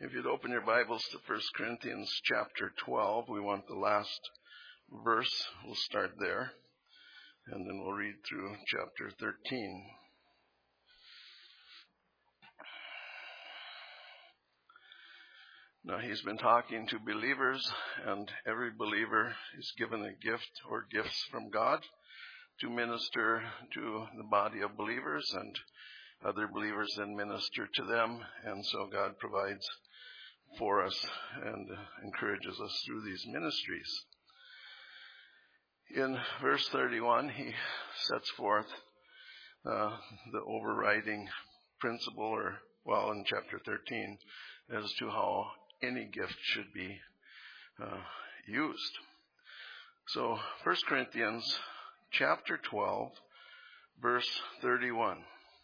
If you'd open your Bibles to 1 Corinthians chapter 12, we want the last verse. We'll start there, and then we'll read through chapter 13. Now, he's been talking to believers, and every believer is given a gift or gifts from God to minister to the body of believers, and other believers then minister to them. And so God provides for us and encourages us through these ministries. In verse 31, he sets forth the overriding principle, in chapter 13, as to how any gift should be used. So 1 Corinthians chapter 12, verse 31.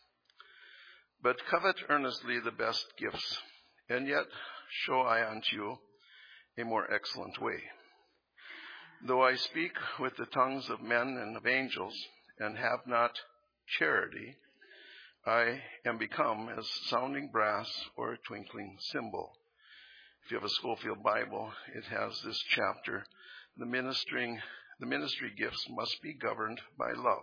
But covet earnestly the best gifts, and yet show I unto you a more excellent way. Though I speak with the tongues of men and of angels, and have not charity, I am become as sounding brass or a twinkling cymbal. If you have a Schofield Bible, it has this chapter. The ministry gifts must be governed by love.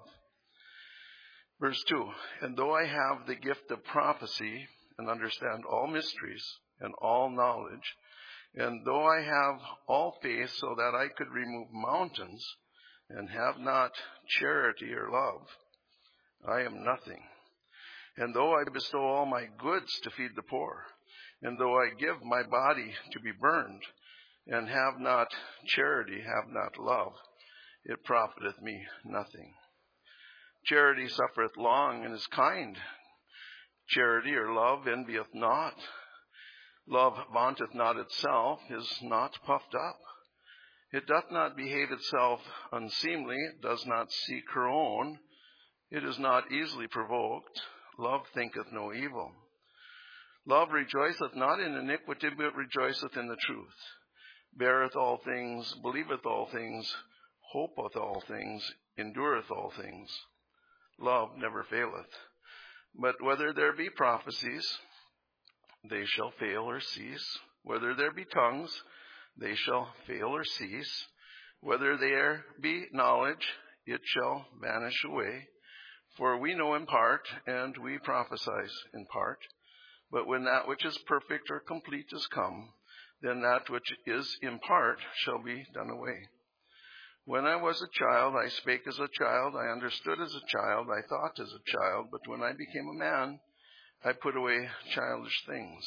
Verse 2, and though I have the gift of prophecy and understand all mysteries and all knowledge, and though I have all faith so that I could remove mountains and have not charity or love, I am nothing. And though I bestow all my goods to feed the poor, and though I give my body to be burned, and have not charity, have not love, it profiteth me nothing. Charity suffereth long and is kind. Charity or love envieth not. Love vaunteth not itself, is not puffed up. It doth not behave itself unseemly, it does not seek her own. It is not easily provoked. Love thinketh no evil. Love rejoiceth not in iniquity, but rejoiceth in the truth. Beareth all things, believeth all things, hopeth all things, endureth all things. Love never faileth. But whether there be prophecies, they shall fail or cease. Whether there be tongues, they shall fail or cease. Whether there be knowledge, it shall vanish away. For we know in part, and we prophesy in part. But when that which is perfect or complete is come, then that which is in part shall be done away. When I was a child, I spake as a child, I understood as a child, I thought as a child, but when I became a man, I put away childish things.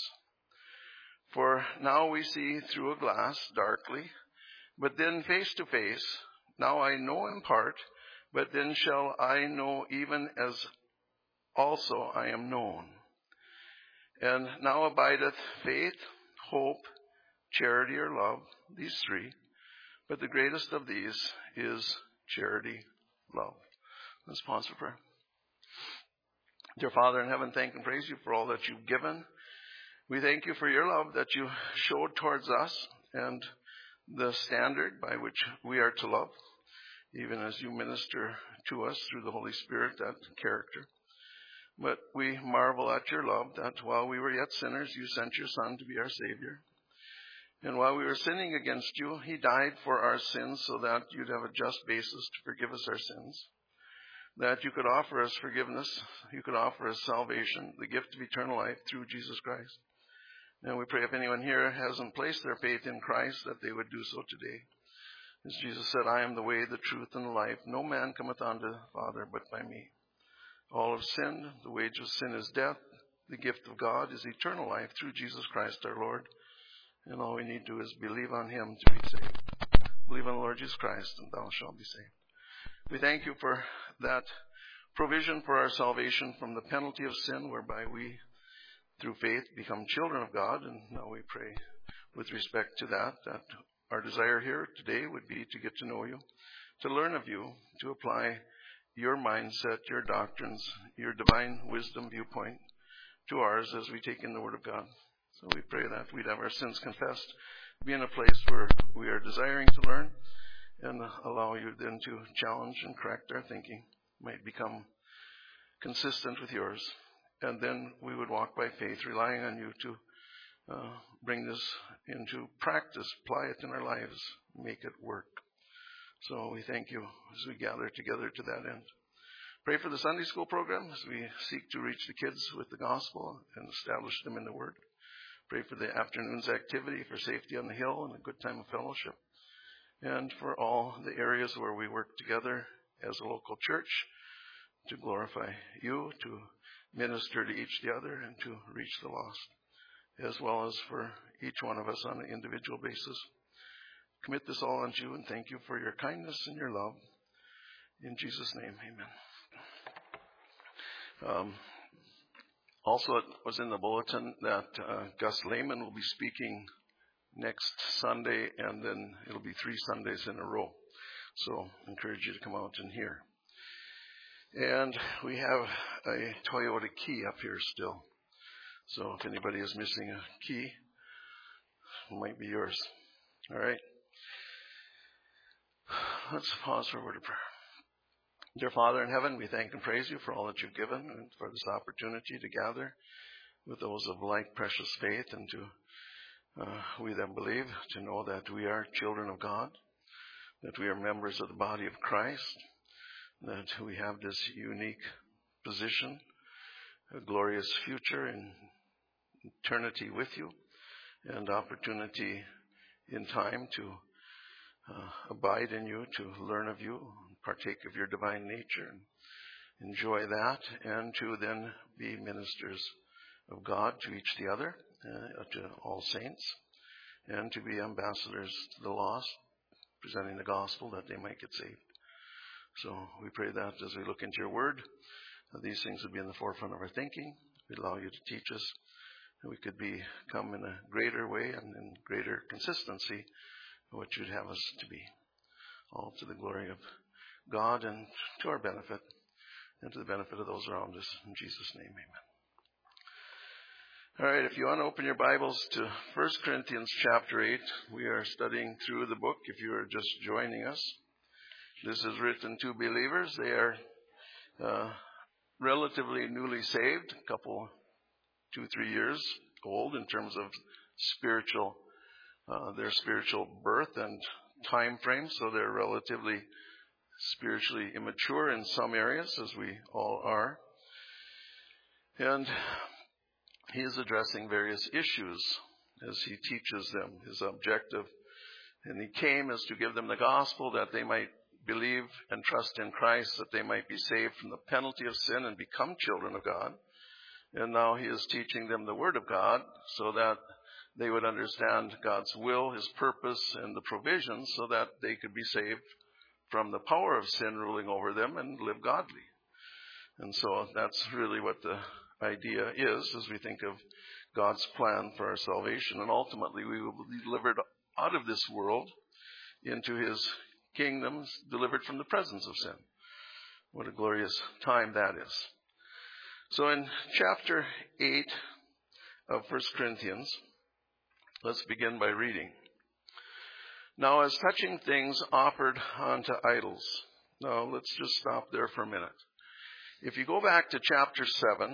For now we see through a glass darkly, but then face to face. Now I know in part, but then shall I know even as also I am known. And now abideth faith, hope, charity or love, these three. But the greatest of these is charity, love. Let's pause for prayer. Dear Father in heaven, thank and praise you for all that you've given. We thank you for your love that you showed towards us and the standard by which we are to love, even as you minister to us through the Holy Spirit, that character. But we marvel at your love, that while we were yet sinners, you sent your Son to be our Savior. And while we were sinning against you, he died for our sins so that you'd have a just basis to forgive us our sins, that you could offer us forgiveness, you could offer us salvation, the gift of eternal life through Jesus Christ. And we pray if anyone here hasn't placed their faith in Christ, that they would do so today. As Jesus said, I am the way, the truth, and the life. No man cometh unto the Father but by me. All have sinned. The wage of sin is death. The gift of God is eternal life through Jesus Christ our Lord. And all we need to do is believe on him to be saved. Believe on the Lord Jesus Christ, and thou shalt be saved. We thank you for that provision for our salvation from the penalty of sin, whereby we, through faith, become children of God. And now we pray with respect to that our desire here today would be to get to know you, to learn of you, to apply your mindset, your doctrines, your divine wisdom viewpoint to ours as we take in the Word of God. So we pray that we'd have our sins confessed, be in a place where we are desiring to learn, and allow you then to challenge and correct our thinking, might become consistent with yours. And then we would walk by faith, relying on you to bring this into practice, apply it in our lives, make it work. So we thank you as we gather together to that end. Pray for the Sunday school program as we seek to reach the kids with the gospel and establish them in the Word. Pray for the afternoon's activity, for safety on the hill and a good time of fellowship. And for all the areas where we work together as a local church to glorify you, to minister to each the other, and to reach the lost, as well as for each one of us on an individual basis. Commit this all unto you and thank you for your kindness and your love. In Jesus' name, amen. Also, it was in the bulletin that Gus Lehman will be speaking next Sunday, and then it'll be 3 Sundays in a row. So I encourage you to come out and hear. And we have a Toyota key up here still. So if anybody is missing a key, it might be yours. All right. Let's pause for a word of prayer. Dear Father in heaven, we thank and praise you for all that you've given and for this opportunity to gather with those of like precious faith and to we then believe to know that we are children of God, that we are members of the body of Christ, that we have this unique position, a glorious future in eternity with you, and opportunity in time to abide in you, to learn of you, partake of your divine nature, and enjoy that, and to then be ministers of God to each the other, to all saints, and to be ambassadors to the lost, presenting the gospel that they might get saved. So we pray that as we look into your word, these things would be in the forefront of our thinking. We allow you to teach us, and we could become in a greater way and in greater consistency what you'd have us to be. All to the glory of God and to our benefit and to the benefit of those around us. In Jesus' name, amen. All right, if you want to open your Bibles to 1 Corinthians chapter 8, we are studying through the book if you are just joining us. This is written to believers. They are relatively newly saved, a couple, 2-3 years old in terms of their spiritual birth and time frame, so they're relatively spiritually immature in some areas, as we all are. And he is addressing various issues as he teaches them. His objective, and he came, is to give them the gospel that they might believe and trust in Christ, that they might be saved from the penalty of sin and become children of God. And now he is teaching them the Word of God so that they would understand God's will, his purpose, and the provisions so that they could be saved from the power of sin ruling over them and live godly. And so that's really what the idea is as we think of God's plan for our salvation. And ultimately we will be delivered out of this world into his kingdom, delivered from the presence of sin. What a glorious time that is. So in chapter 8 of 1 Corinthians, let's begin by reading. Now, as touching things offered unto idols. Now, let's just stop there for a minute. If you go back to chapter 7,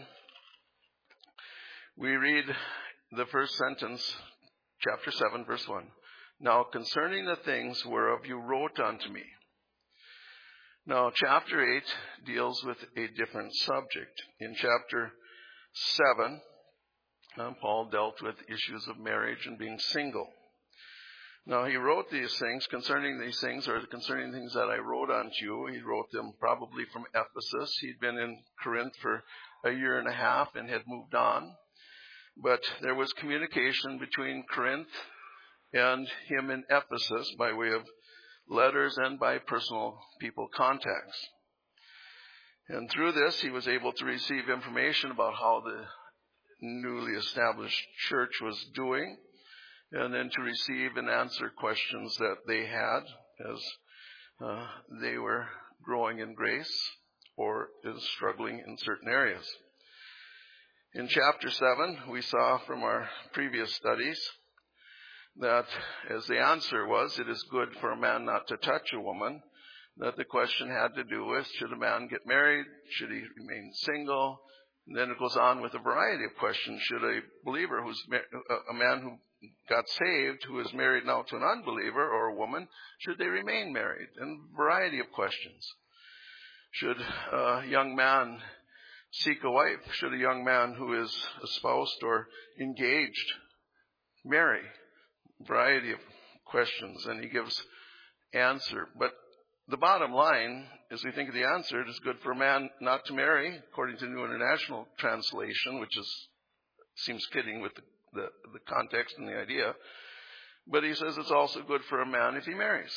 we read the first sentence, chapter 7, verse 1. Now, concerning the things whereof you wrote unto me. Now, chapter 8 deals with a different subject. In chapter 7, Paul dealt with issues of marriage and being single. Now, he wrote these things, concerning these things, or concerning things that I wrote unto you. He wrote them probably from Ephesus. He'd been in Corinth for a year and a half and had moved on. But there was communication between Corinth and him in Ephesus by way of letters and by personal people contacts. And through this, he was able to receive information about how the newly established church was doing, and then to receive and answer questions that they had as they were growing in grace or is struggling in certain areas. In chapter 7, we saw from our previous studies that as the answer was, it is good for a man not to touch a woman, that the question had to do with, should a man get married? Should he remain single? And then it goes on with a variety of questions. Should a believer a man who got saved, who is married now to an unbeliever, or a woman, should they remain married? And a variety of questions. Should a young man seek a wife? Should a young man who is espoused or engaged marry? A variety of questions, and he gives answer. But the bottom line, as we think of the answer, it is good for a man not to marry, according to New International Translation, which seems fitting with the context and the idea. But he says it's also good for a man if he marries.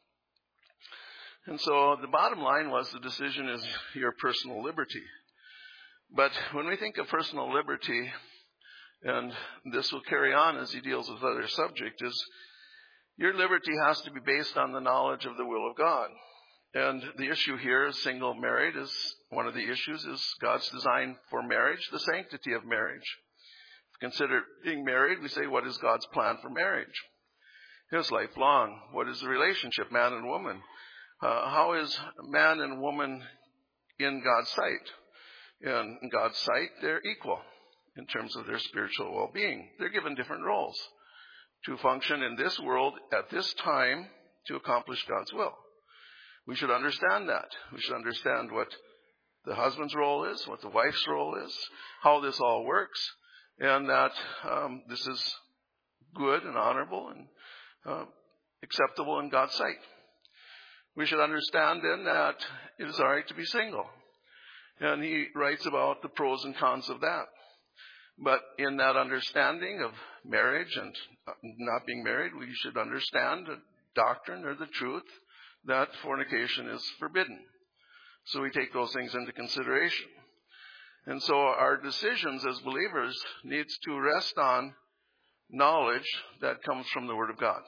And so the bottom line was the decision is your personal liberty. But when we think of personal liberty, and this will carry on as he deals with other subjects, is your liberty has to be based on the knowledge of the will of God. And the issue here is single married is one of the issues, is God's design for marriage, the sanctity of marriage. Consider being married, we say, what is God's plan for marriage? His lifelong. What is the relationship, man and woman? How is man and woman in God's sight? In God's sight, they're equal in terms of their spiritual well-being. They're given different roles to function in this world at this time to accomplish God's will. We should understand that. We should understand what the husband's role is, what the wife's role is, how this all works, and that this is good and honorable and acceptable in God's sight. We should understand then that it is all right to be single. And he writes about the pros and cons of that. But in that understanding of marriage and not being married, we should understand the doctrine or the truth that fornication is forbidden. So we take those things into consideration. And so our decisions as believers needs to rest on knowledge that comes from the Word of God.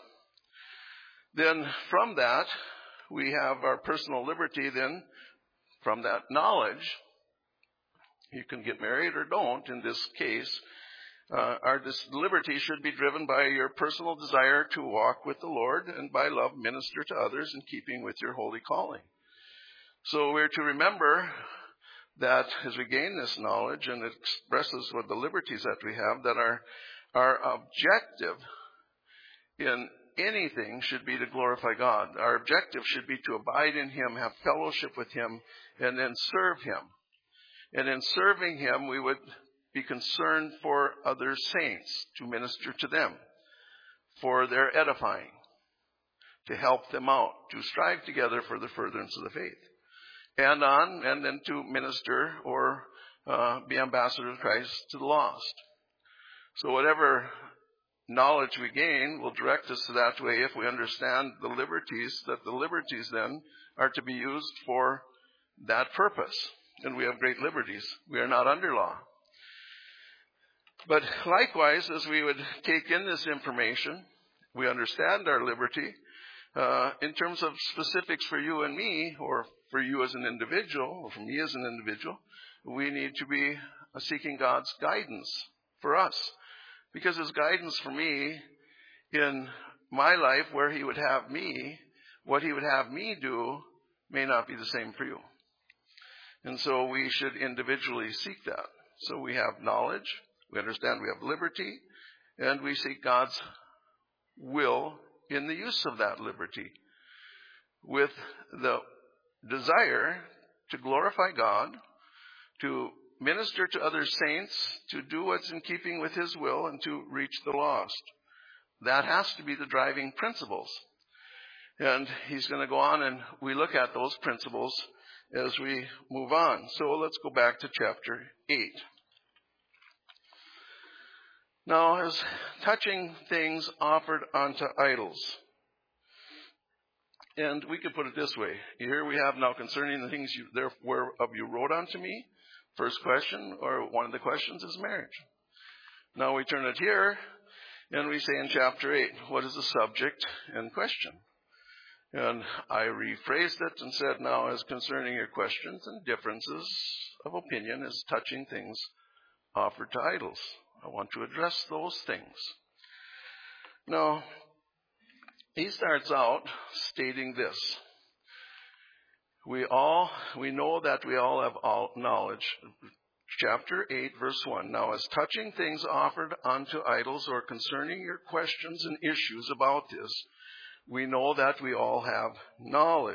Then from that, we have our personal liberty then from that knowledge. You can get married or don't in this case. Our liberty should be driven by your personal desire to walk with the Lord and by love minister to others in keeping with your holy calling. So we're to remember that as we gain this knowledge, and it expresses what the liberties that we have, that our objective in anything should be to glorify God. Our objective should be to abide in Him, have fellowship with Him, and then serve Him. And in serving Him, we would be concerned for other saints, to minister to them, for their edifying, to help them out, to strive together for the furtherance of the faith. And then to minister or be ambassadors of Christ to the lost. So whatever knowledge we gain will direct us to that way if we understand the liberties, that the liberties then are to be used for that purpose. And we have great liberties. We are not under law. But likewise, as we would take in this information, we understand our liberty. In terms of specifics for you and me, or for you as an individual, or for me as an individual, we need to be seeking God's guidance for us. Because His guidance for me in my life, where He would have me, what He would have me do, may not be the same for you. And so we should individually seek that. So we have knowledge, we understand we have liberty, and we seek God's will in the use of that liberty, with the desire to glorify God, to minister to other saints, to do what's in keeping with His will, and to reach the lost. That has to be the driving principles. And he's going to go on, and we look at those principles as we move on. So let's go back to chapter 8. Now, as touching things offered unto idols. And we could put it this way. Here we have now concerning the things whereof you wrote unto me. First question, or one of the questions, is marriage. Now we turn it here, and we say in chapter 8, what is the subject and question? And I rephrased it and said, now as concerning your questions and differences of opinion as touching things offered to idols. I want to address those things. Now, he starts out stating this. We know that we all have all knowledge, chapter 8, verse 1. Now, as touching things offered unto idols, or concerning your questions and issues about this, we know that we all have knowledge.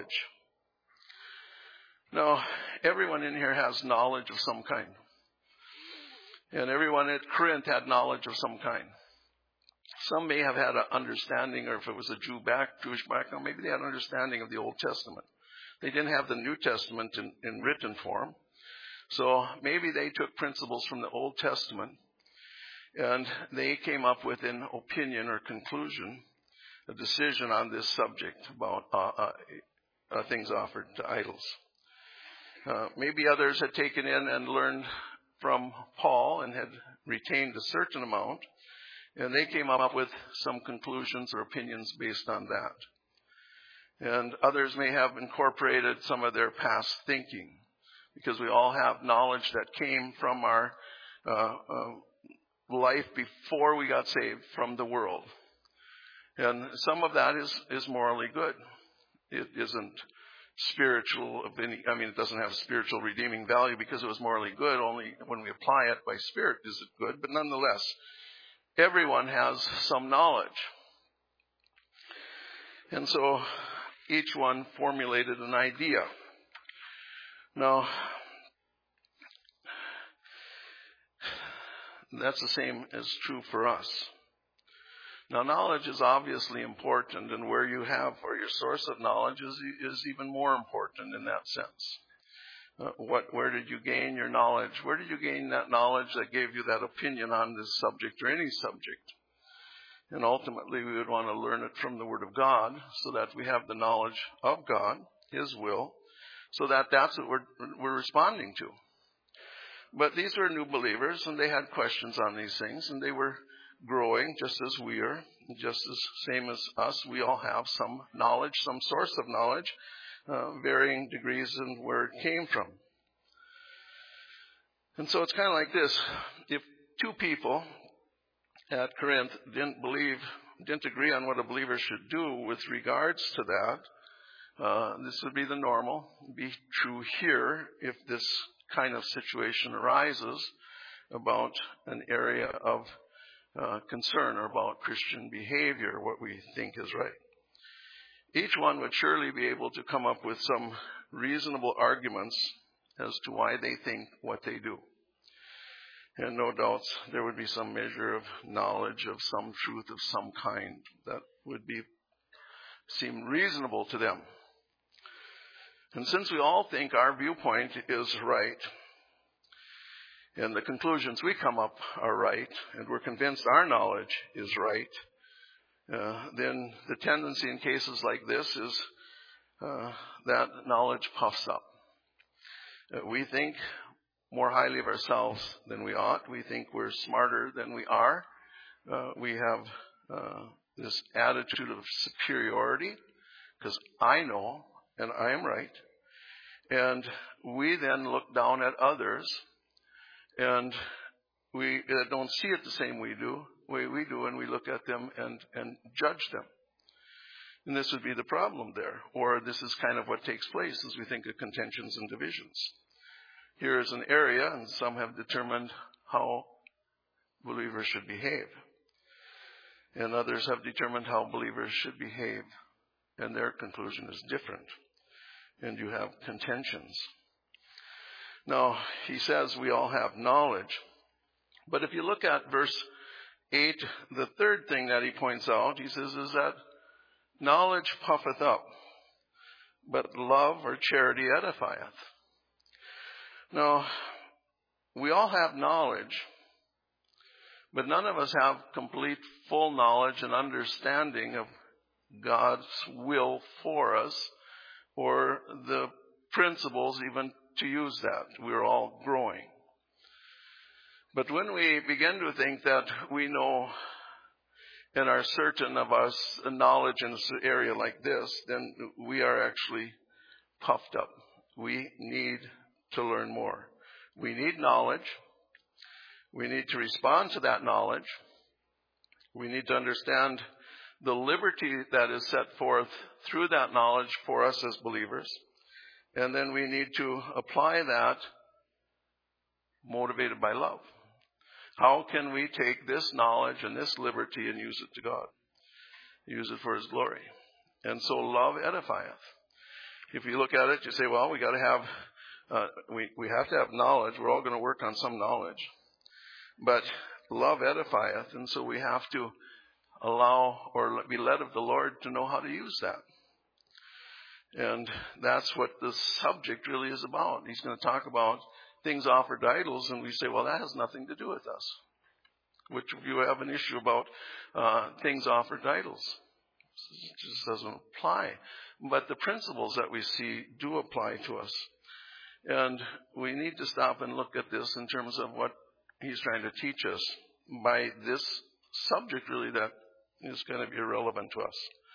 Now, everyone in here has knowledge of some kind. And everyone at Corinth had knowledge of some kind. Some may have had an understanding, or if it was a Jewish background, maybe they had an understanding of the Old Testament. They didn't have the New Testament in written form. So maybe they took principles from the Old Testament and they came up with an opinion or conclusion, a decision on this subject about things offered to idols. Maybe others had taken in and learned from Paul and had retained a certain amount, and they came up with some conclusions or opinions based on that. And others may have incorporated some of their past thinking, because we all have knowledge that came from our life before we got saved from the world. And some of that is morally good. It isn't spiritual of any, it doesn't have spiritual redeeming value because it was morally good. Only when we apply it by Spirit is it good. But nonetheless, everyone has some knowledge. And so each one formulated an idea. Now, that's the same as true for us. Now, knowledge is obviously important, and where you have, or your source of knowledge is even more important in that sense. Where did you gain your knowledge? Where did you gain that knowledge that gave you that opinion on this subject or any subject? And ultimately, we would want to learn it from the Word of God so that we have the knowledge of God, His will, so that that's what we're responding to. But these were new believers, and they had questions on these things, and they were growing just as we are, just as same as us. We all have some knowledge, some source of knowledge, varying degrees in where it came from. And so it's kind of like this. If two people at Corinth didn't agree on what a believer should do with regards to that, this would be the normal, be true here if this kind of situation arises about an area of concern or about Christian behavior, what we think is right. Each one would surely be able to come up with some reasonable arguments as to why they think what they do. And no doubt there would be some measure of knowledge of some truth of some kind that would seem reasonable to them. And since we all think our viewpoint is right, and the conclusions we come up are right, and we're convinced our knowledge is right, then the tendency in cases like this is that knowledge puffs up. We think more highly of ourselves than we ought. We think we're smarter than we are. We have this attitude of superiority because I know and I am right. And we then look down at others and we don't see it the same way we do, and we look at them and judge them. And this would be the problem there. Or this is kind of what takes place as we think of contentions and divisions. Here is an area, and some have determined how believers should behave. And others have determined how believers should behave. And their conclusion is different. And you have contentions. Now, he says we all have knowledge. But if you look at verse 8, the third thing that he points out, he says, is that knowledge puffeth up, but love or charity edifieth. Now, we all have knowledge, but none of us have complete, full knowledge and understanding of God's will for us, or the principles even to use that. We're all growing. But when we begin to think that we know and are certain of us knowledge in this area like this, then we are actually puffed up. We need to learn more. We need knowledge. We need to respond to that knowledge. We need to understand the liberty that is set forth through that knowledge for us as believers. And then we need to apply that motivated by love. How can we take this knowledge and this liberty and use it to God? Use it for His glory. And so love edifieth. If you look at it, you say, well, we got to have, we have to have knowledge. We're all going to work on some knowledge. But love edifieth, and so we have to allow or be led of the Lord to know how to use that. And that's what the subject really is about. He's going to talk about things offered to idols, and we say, well, that has nothing to do with us. Which of you have an issue about things offered to idols? It just doesn't apply. But the principles that we see do apply to us. And we need to stop and look at this in terms of what he's trying to teach us by this subject really that is going to be irrelevant to us.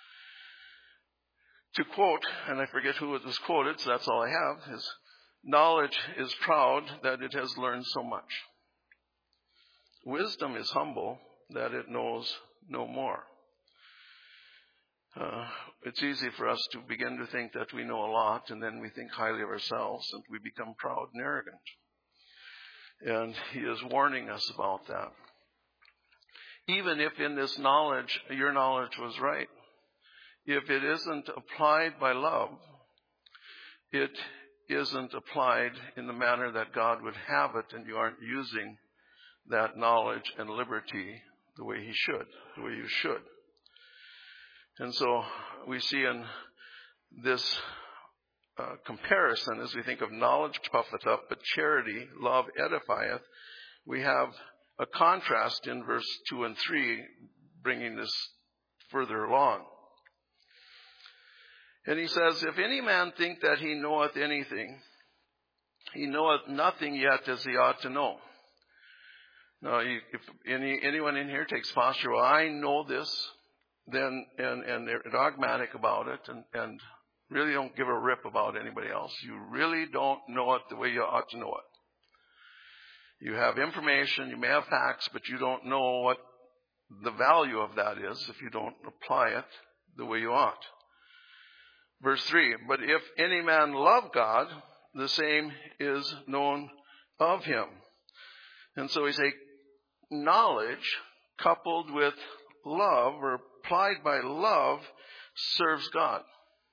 To quote, and I forget who it was quoted, so that's all I have, is knowledge is proud that it has learned so much. Wisdom is humble that it knows no more. It's easy for us to begin to think that we know a lot, and then we think highly of ourselves, and we become proud and arrogant. And he is warning us about that. Even if in this knowledge, your knowledge was right, if it isn't applied by love, it isn't applied in the manner that God would have it, and you aren't using that knowledge and liberty the way He should, the way you should. And so we see in this comparison, as we think of knowledge puffeth up, but charity, love edifieth, we have a contrast in verse 2 and 3, bringing this further along. And he says, if any man think that he knoweth anything, he knoweth nothing yet as he ought to know. Now, if anyone in here takes posture, well, I know this, then and they're dogmatic about it and really don't give a rip about anybody else. You really don't know it the way you ought to know it. You have information, you may have facts, but you don't know what the value of that is if you don't apply it the way you ought. Verse 3, but if any man love God, the same is known of him. And so we say knowledge coupled with love or applied by love serves God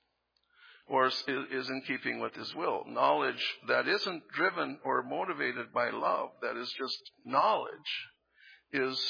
or is in keeping with His will. Knowledge that isn't driven or motivated by love, that is just knowledge, is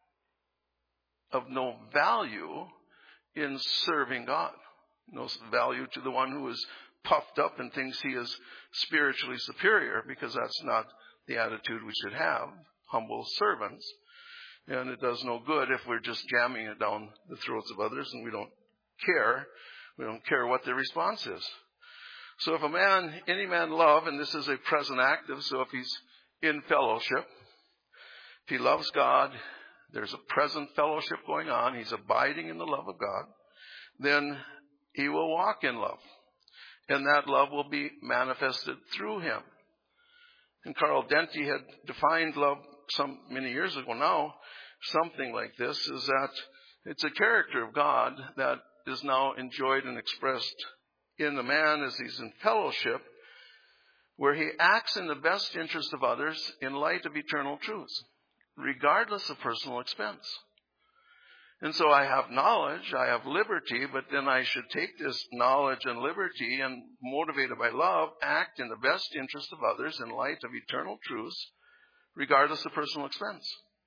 of no value in serving God. No value to the one who is puffed up and thinks he is spiritually superior, because that's not the attitude we should have, humble servants. And it does no good if we're just jamming it down the throats of others and we don't care. We don't care what their response is. So if any man love, and this is a present active, so if he's in fellowship, if he loves God, there's a present fellowship going on, he's abiding in the love of God, then he will walk in love. And that love will be manifested through him. And Carl Denti had defined love many years ago now, something like this, is that it's a character of God that is now enjoyed and expressed in the man as he's in fellowship, where he acts in the best interest of others in light of eternal truths, regardless of personal expense. And so I have knowledge, I have liberty, but then I should take this knowledge and liberty and, motivated by love, act in the best interest of others in light of eternal truths, regardless of personal expense.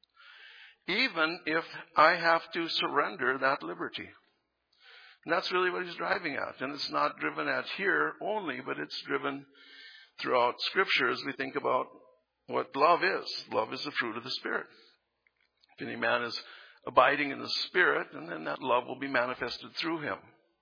Even if I have to surrender that liberty. And that's really what he's driving at. And it's not driven at here only, but it's driven throughout Scripture as we think about what love is. Love is the fruit of the Spirit. If any man is abiding in the Spirit, and then that love will be manifested through him.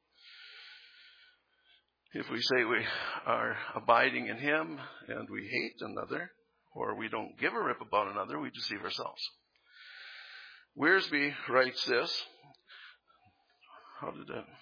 If we say we are abiding in Him and we hate another, or we don't give a rip about another, we deceive ourselves. Wiersbe writes this. How did that?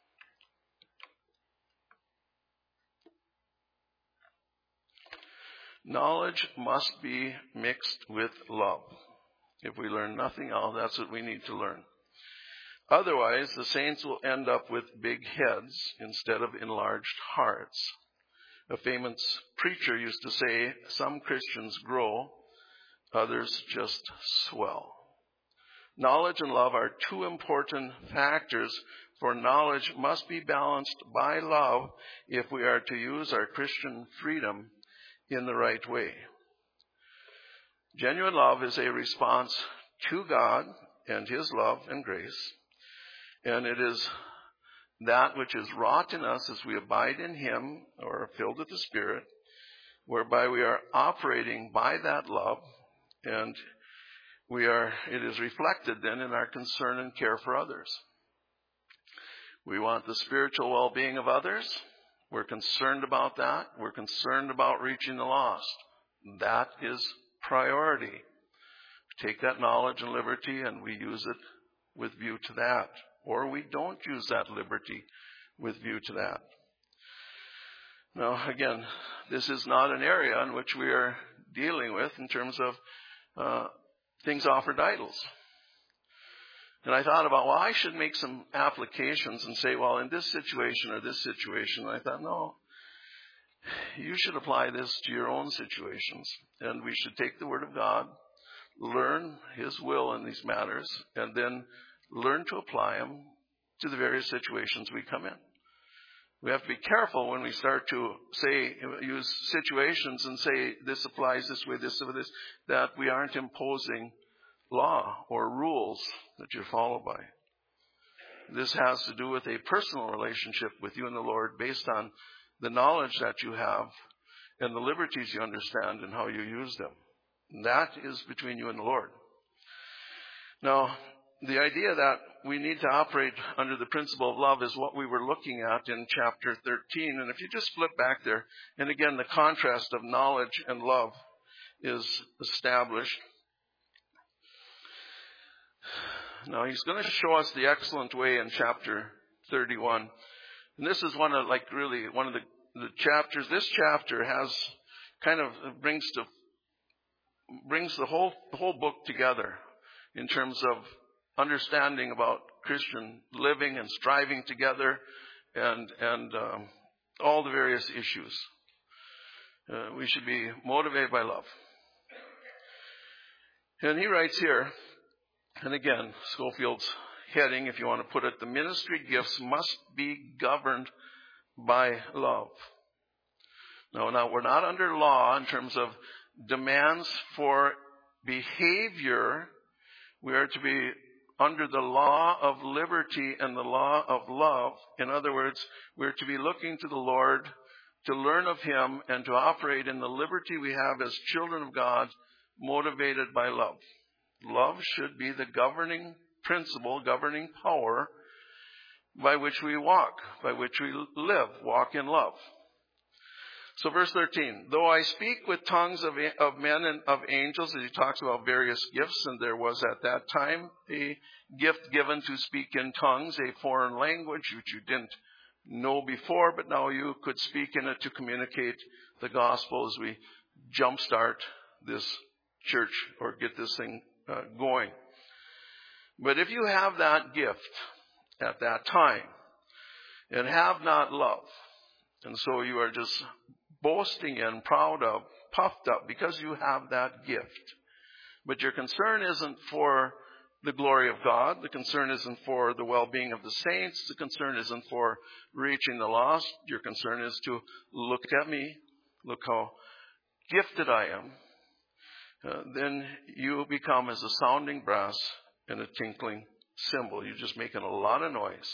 Knowledge must be mixed with love. If we learn nothing else, that's what we need to learn. Otherwise, the saints will end up with big heads instead of enlarged hearts, A famous preacher used to say, some Christians grow, others just swell. Knowledge and love are two important factors, for knowledge must be balanced by love if we are to use our Christian freedom in the right way. Genuine love is a response to God and His love and grace, and it is that which is wrought in us as we abide in Him or are filled with the Spirit, whereby we are operating by that love, and it is reflected then in our concern and care for others. We want the spiritual well-being of others. We're concerned about that. We're concerned about reaching the lost. That is priority. We take that knowledge and liberty and we use it with view to that. Or we don't use that liberty with view to that. Now, again, this is not an area in which we are dealing with in terms of things offered to idols. And I thought about, well, I should make some applications and say, well, in this situation or this situation. And I thought, no, you should apply this to your own situations. And we should take the Word of God, learn His will in these matters, and then learn to apply them to the various situations we come in. We have to be careful when we start to use situations and say, this applies this way, that we aren't imposing law or rules that you follow by. This has to do with a personal relationship with you and the Lord based on the knowledge that you have and the liberties you understand and how you use them. And that is between you and the Lord. Now, the idea that we need to operate under the principle of love is what we were looking at in chapter 13. And if you just flip back there, and again, the contrast of knowledge and love is established. Now, he's going to show us the excellent way in chapter 31. And this is one of the chapters. This chapter has brings the whole book together in terms of understanding about Christian living and striving together and all the various issues. We should be motivated by love. And he writes here, and again, Scofield's heading, if you want to put it, the ministry gifts must be governed by love. Now we're not under law in terms of demands for behavior. We are to be under the law of liberty and the law of love. In other words, we're to be looking to the Lord to learn of Him and to operate in the liberty we have as children of God, motivated by love. Love should be the governing principle, governing power by which we walk, by which we live, walk in love. So verse 13, though I speak with tongues of men and of angels, as he talks about various gifts, and there was at that time a gift given to speak in tongues, a foreign language which you didn't know before, but now you could speak in it to communicate the gospel as we jumpstart this church or get this thing going. But if you have that gift at that time and have not love, and so you are just boasting in, proud of, puffed up because you have that gift, but your concern isn't for the glory of God, the concern isn't for the well-being of the saints, the concern isn't for reaching the lost, your concern is to look at me, look how gifted I am, then you become as a sounding brass and a tinkling cymbal. You're just making a lot of noise.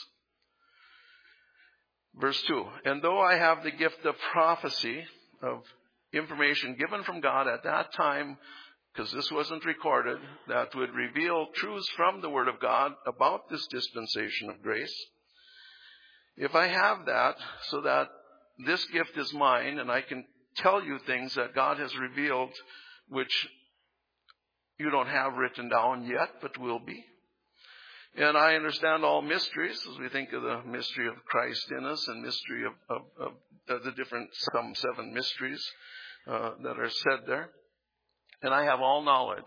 Verse 2, and though I have the gift of prophecy, of information given from God at that time, because this wasn't recorded, that would reveal truths from the Word of God about this dispensation of grace. If I have that, so that this gift is mine, and I can tell you things that God has revealed, which you don't have written down yet, but will be. And I understand all mysteries, as we think of the mystery of Christ in us and mystery of the different, some 7 mysteries that are said there. And I have all knowledge.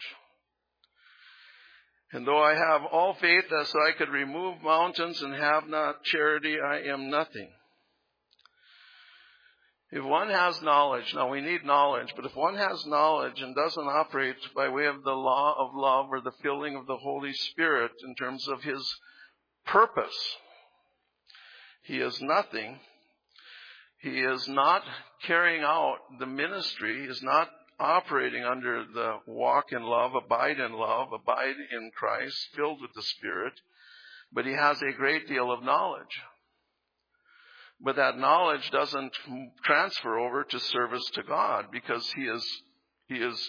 And though I have all faith as I could remove mountains and have not charity, I am nothing. If one has knowledge, now we need knowledge, but if one has knowledge and doesn't operate by way of the law of love or the filling of the Holy Spirit in terms of his purpose, he is nothing. He is not carrying out the ministry. He is not operating under the walk in love, abide in Christ, filled with the Spirit, but he has a great deal of knowledge. But that knowledge doesn't transfer over to service to God because he is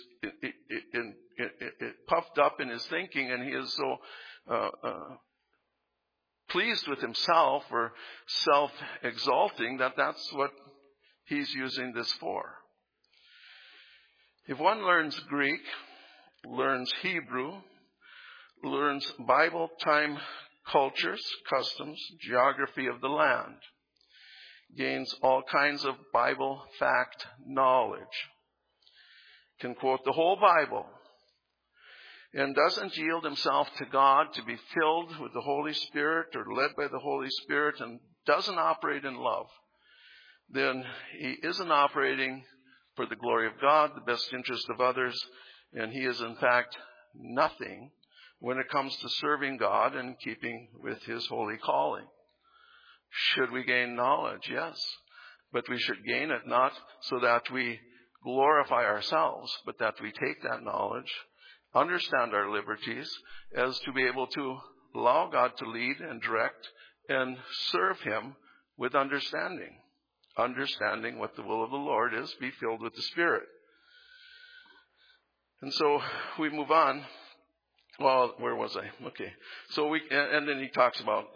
puffed up in his thinking, and he is so pleased with himself or self-exalting that that's what he's using this for. If one learns Greek, learns Hebrew, learns Bible time cultures, customs, geography of the land, gains all kinds of Bible fact knowledge, can quote the whole Bible, and doesn't yield himself to God to be filled with the Holy Spirit or led by the Holy Spirit and doesn't operate in love, then he isn't operating for the glory of God, the best interest of others, and he is in fact nothing when it comes to serving God and keeping with his holy calling. Should we gain knowledge? Yes. But we should gain it not so that we glorify ourselves, but that we take that knowledge, understand our liberties, as to be able to allow God to lead and direct and serve him with understanding. Understanding what the will of the Lord is, be filled with the Spirit. And so we move on. Well, where was I? Okay. So and then he talks about,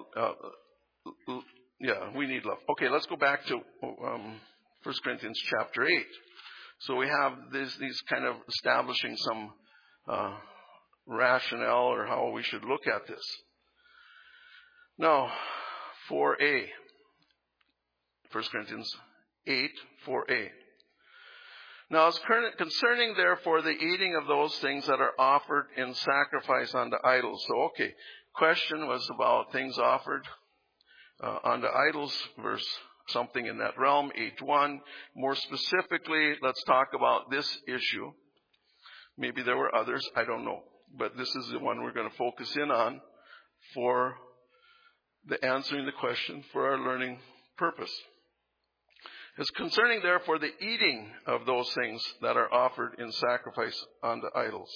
we need love. Okay, let's go back to 1 Corinthians chapter 8. So we have these kind of establishing some rationale or how we should look at this. Now, 4a. 1 Corinthians 8, 4a. Now, as concerning, therefore, the eating of those things that are offered in sacrifice unto idols. So, okay, question was about things offered unto idols, verse something in that realm, 8:1. More specifically, let's talk about this issue. Maybe there were others, I don't know. But this is the one we're going to focus in on for the answering the question for our learning purpose. It's concerning, therefore, the eating of those things that are offered in sacrifice unto idols.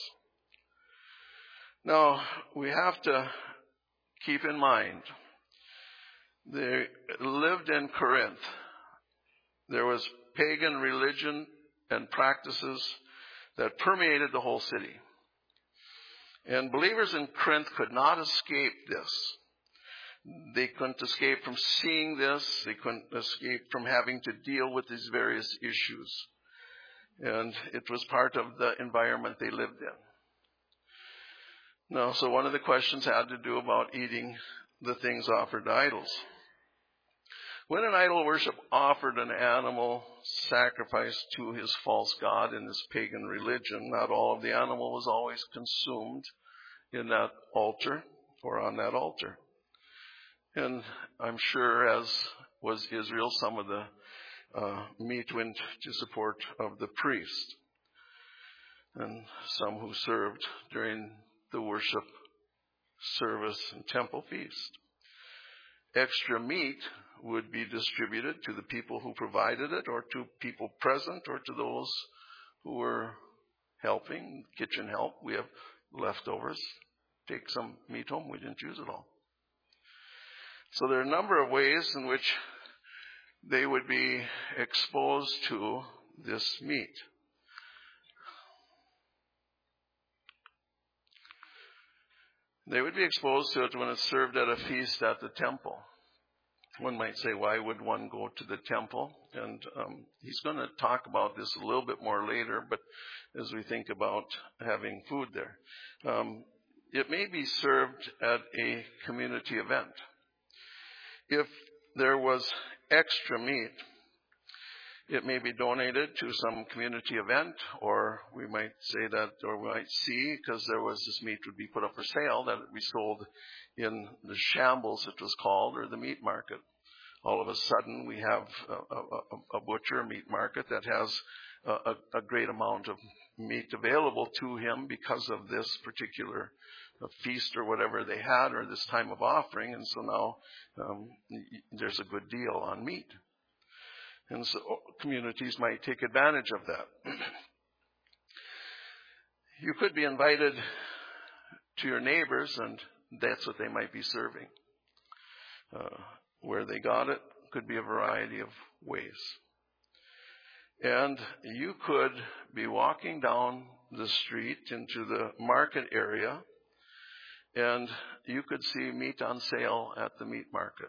Now, we have to keep in mind, they lived in Corinth. There was pagan religion and practices that permeated the whole city. And believers in Corinth could not escape this. They couldn't escape from seeing this. They couldn't escape from having to deal with these various issues. And it was part of the environment they lived in. Now, so one of the questions had to do about eating the things offered to idols. When an idol worship offered an animal sacrifice to his false god in this pagan religion, not all of the animal was always consumed in that altar or on that altar. And I'm sure, as was Israel, some of the meat went to support of the priest and some who served during the worship service and temple feast. Extra meat would be distributed to the people who provided it, or to people present, or to those who were helping, kitchen help. We have leftovers. Take some meat home. We didn't use it all. So there are a number of ways in which they would be exposed to this meat. They would be exposed to it when it's served at a feast at the temple. One might say, why would one go to the temple? And he's going to talk about this a little bit more later, but as we think about having food there. It may be served at a community event. If there was extra meat, it may be donated to some community event, or we might say that, or we might see, because there was this meat would be put up for sale, that it would be sold in the shambles, it was called, or the meat market. all of a sudden we have a butcher, a meat market that has a great amount of meat available to him because of this particular feast or whatever they had or this time of offering. And so now there's a good deal on meat. And so communities might take advantage of that. You could be invited to your neighbors, and that's what they might be serving. Where they got it could be a variety of ways. And you could be walking down the street into the market area, and you could see meat on sale at the meat market.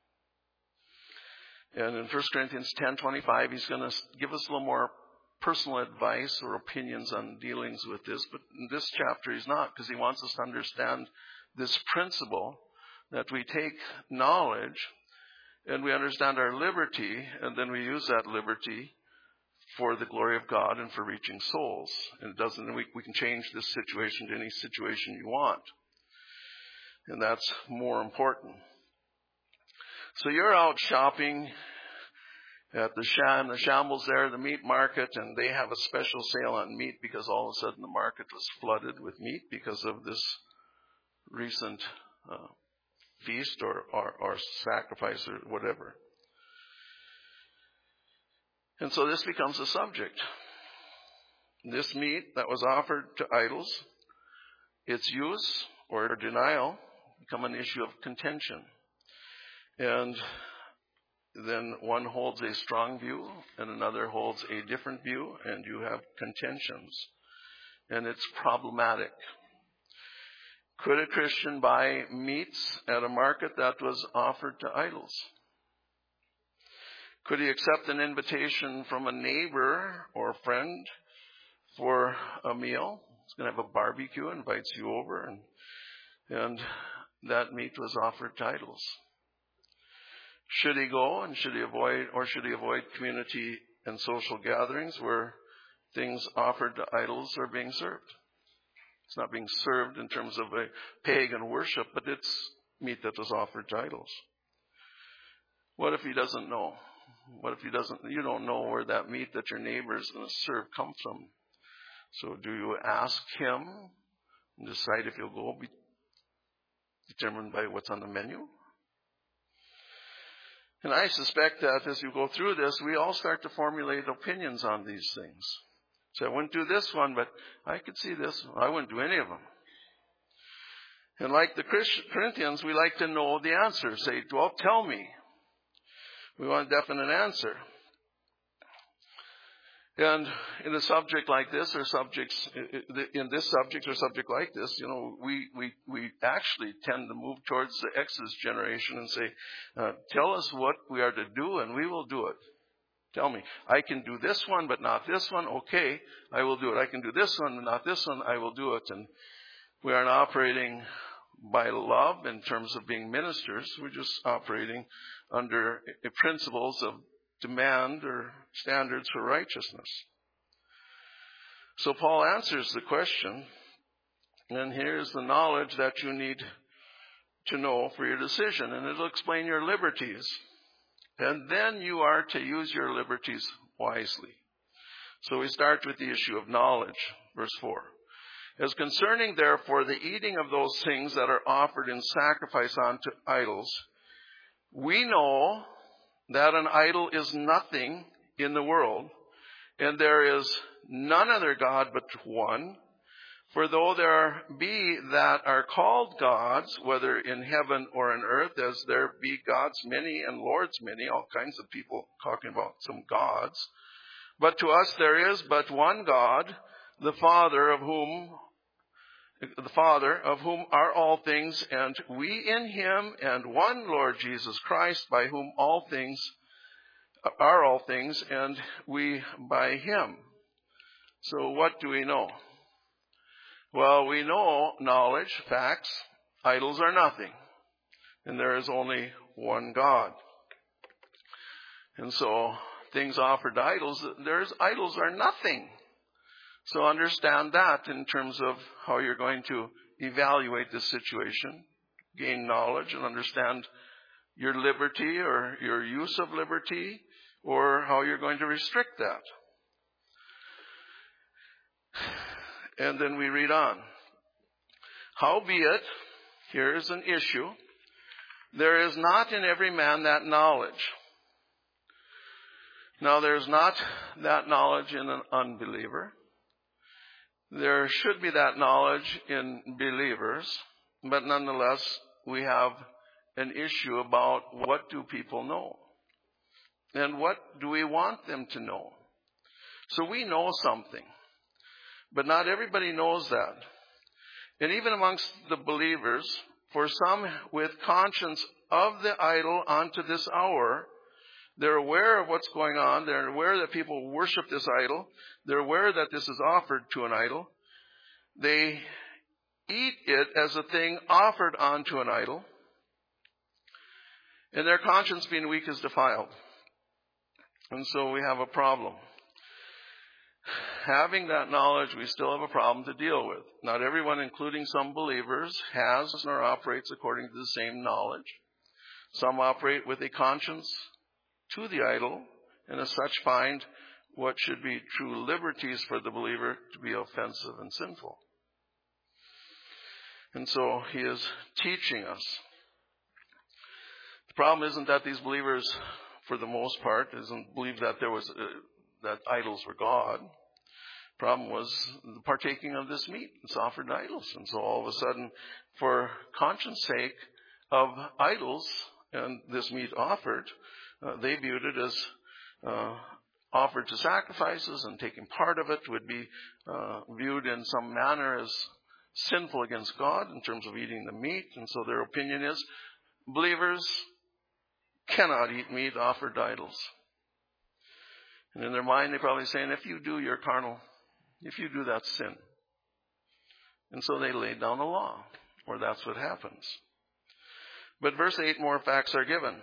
And in 1 Corinthians 10:25, he's going to give us a little more personal advice or opinions on dealings with this. But in this chapter, he's not, because he wants us to understand this principle that we take knowledge and we understand our liberty, and then we use that liberty for the glory of God and for reaching souls. And it doesn't, we can change this situation to any situation you want. And that's more important. So you're out shopping at the shambles there, the meat market, and they have a special sale on meat because all of a sudden the market was flooded with meat because of this recent feast or sacrifice or whatever. And so this becomes a subject. This meat that was offered to idols, its use or denial become an issue of contention. And then one holds a strong view and another holds a different view, and you have contentions. And it's problematic. Could a Christian buy meats at a market that was offered to idols? Could he accept an invitation from a neighbor or friend for a meal? He's going to have a barbecue, invites you over, and that meat was offered to idols. Should he go, and should he avoid community and social gatherings where things offered to idols are being served? It's not being served in terms of a pagan worship, but it's meat that was offered to idols. What if he doesn't know? What if you don't know where that meat that your neighbor is going to serve comes from? So do you ask him and decide if you'll go, be determined by what's on the menu? And I suspect that as you go through this, we all start to formulate opinions on these things. So I wouldn't do this one, but I could see this. I wouldn't do any of them. And like the Corinthians, we like to know the answer. Say, well, tell me. We want a definite answer. And in a subject like this, or subjects in this subject or subject like this, we actually tend to move towards the Exodus generation and say, tell us what we are to do and we will do it. Tell me, I can do this one, but not this one. Okay, I will do it. I can do this one, but not this one. I will do it. And we aren't operating by love in terms of being ministers. We're just operating under principles of demand or standards for righteousness. So Paul answers the question, and here's the knowledge that you need to know for your decision, and it'll explain your liberties. And then you are to use your liberties wisely. So we start with the issue of knowledge, verse 4. As concerning, therefore, the eating of those things that are offered in sacrifice unto idols, we know that an idol is nothing in the world, and there is none other God but one. For though there be that are called gods, whether in heaven or in earth, as there be gods many and lords many, all kinds of people talking about some gods, but to us there is but one God, the Father of whom are all things, and we in him, and one Lord Jesus Christ, by whom all things are all things, and we by him. So what do we know? Well, we know knowledge, facts, idols are nothing, and there is only one God. And so things offered to idols, idols are nothing. So understand that in terms of how you're going to evaluate this situation, gain knowledge, and understand your liberty or your use of liberty, or how you're going to restrict that. And then we read on. Howbeit, here is an issue, there is not in every man that knowledge. Now, there's not that knowledge in an unbeliever. There should be that knowledge in believers, but nonetheless, we have an issue about what do people know? And what do we want them to know? So we know something, but not everybody knows that. And even amongst the believers, for some with conscience of the idol unto this hour, they're aware of what's going on. They're aware that people worship this idol. They're aware that this is offered to an idol. They eat it as a thing offered unto an idol. And their conscience being weak is defiled. And so we have a problem. Having that knowledge, we still have a problem to deal with. Not everyone, including some believers, has nor operates according to the same knowledge. Some operate with a conscience to the idol, and as such find what should be true liberties for the believer to be offensive and sinful. And so he is teaching us. The problem isn't that these believers, for the most part, doesn't believe that that idols were God. The problem was the partaking of this meat. It's offered to idols. And so all of a sudden, for conscience sake of idols and this meat offered, they viewed it as offered to sacrifices, and taking part of it would be viewed in some manner as sinful against God in terms of eating the meat. And so their opinion is believers cannot eat meat offered to idols. And in their mind, they're probably saying, if you do, you're carnal. If you do, that's sin. And so they laid down the law, or that's what happens. But verse 8, more facts are given.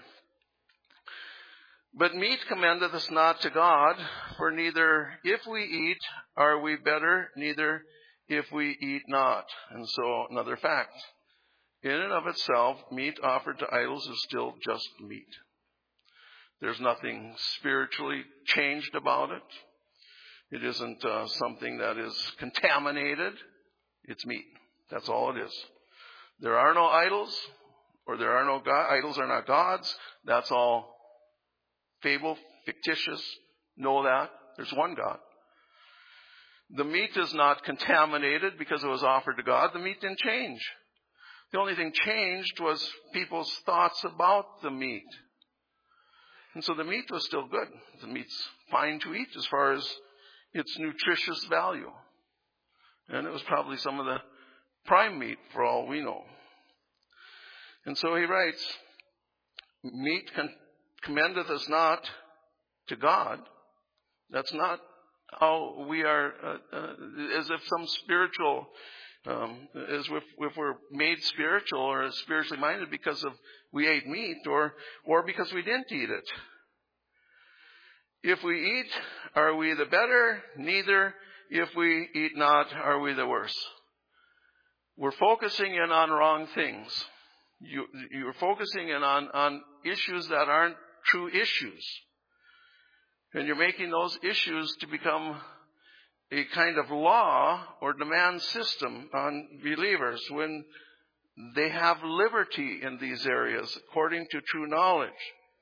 But meat commendeth us not to God, for neither if we eat are we better, neither if we eat not. And so another fact. In and of itself, meat offered to idols is still just meat. There's nothing spiritually changed about it. It isn't something that is contaminated. It's meat. That's all it is. There are no idols, or there are no idols are not gods. That's all fable, fictitious. Know that. There's one God. The meat is not contaminated because it was offered to God. The meat didn't change. The only thing changed was people's thoughts about the meat. And so the meat was still good. The meat's fine to eat as far as its nutritious value. And it was probably some of the prime meat for all we know. And so he writes, meat commendeth us not to God. That's not how we are, as if some spiritual, as if we're made spiritual or spiritually minded because of we ate meat or because we didn't eat it. If we eat, are we the better? Neither. If we eat not, are we the worse? We're focusing in on wrong things. You're focusing in on issues that aren't true issues. And you're making those issues to become a kind of law or demand system on believers when they have liberty in these areas according to true knowledge.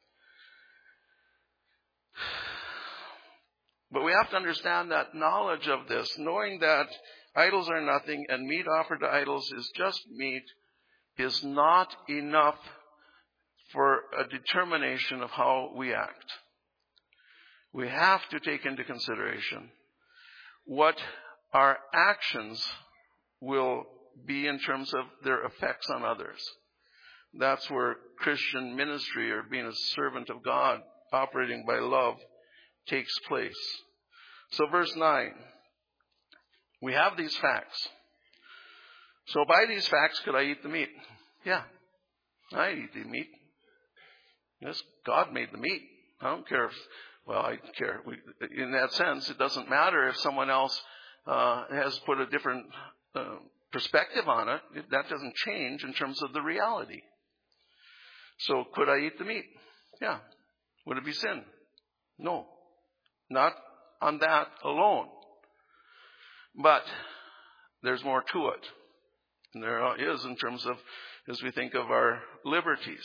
But we have to understand that knowledge of this, knowing that idols are nothing and meat offered to idols is just meat, is not enough for a determination of how we act. We have to take into consideration what our actions will be in terms of their effects on others. That's where Christian ministry or being a servant of God, operating by love, takes place. So verse 9, we have these facts. So by these facts, could I eat the meat? Yeah, I eat the meat. Yes, God made the meat. I don't care if, well, I care. In that sense, it doesn't matter if someone else has put a different perspective on it. That doesn't change in terms of the reality. So could I eat the meat? Yeah. Would it be sin? No. Not on that alone. But there's more to it. And there is in terms of, as we think of our liberties.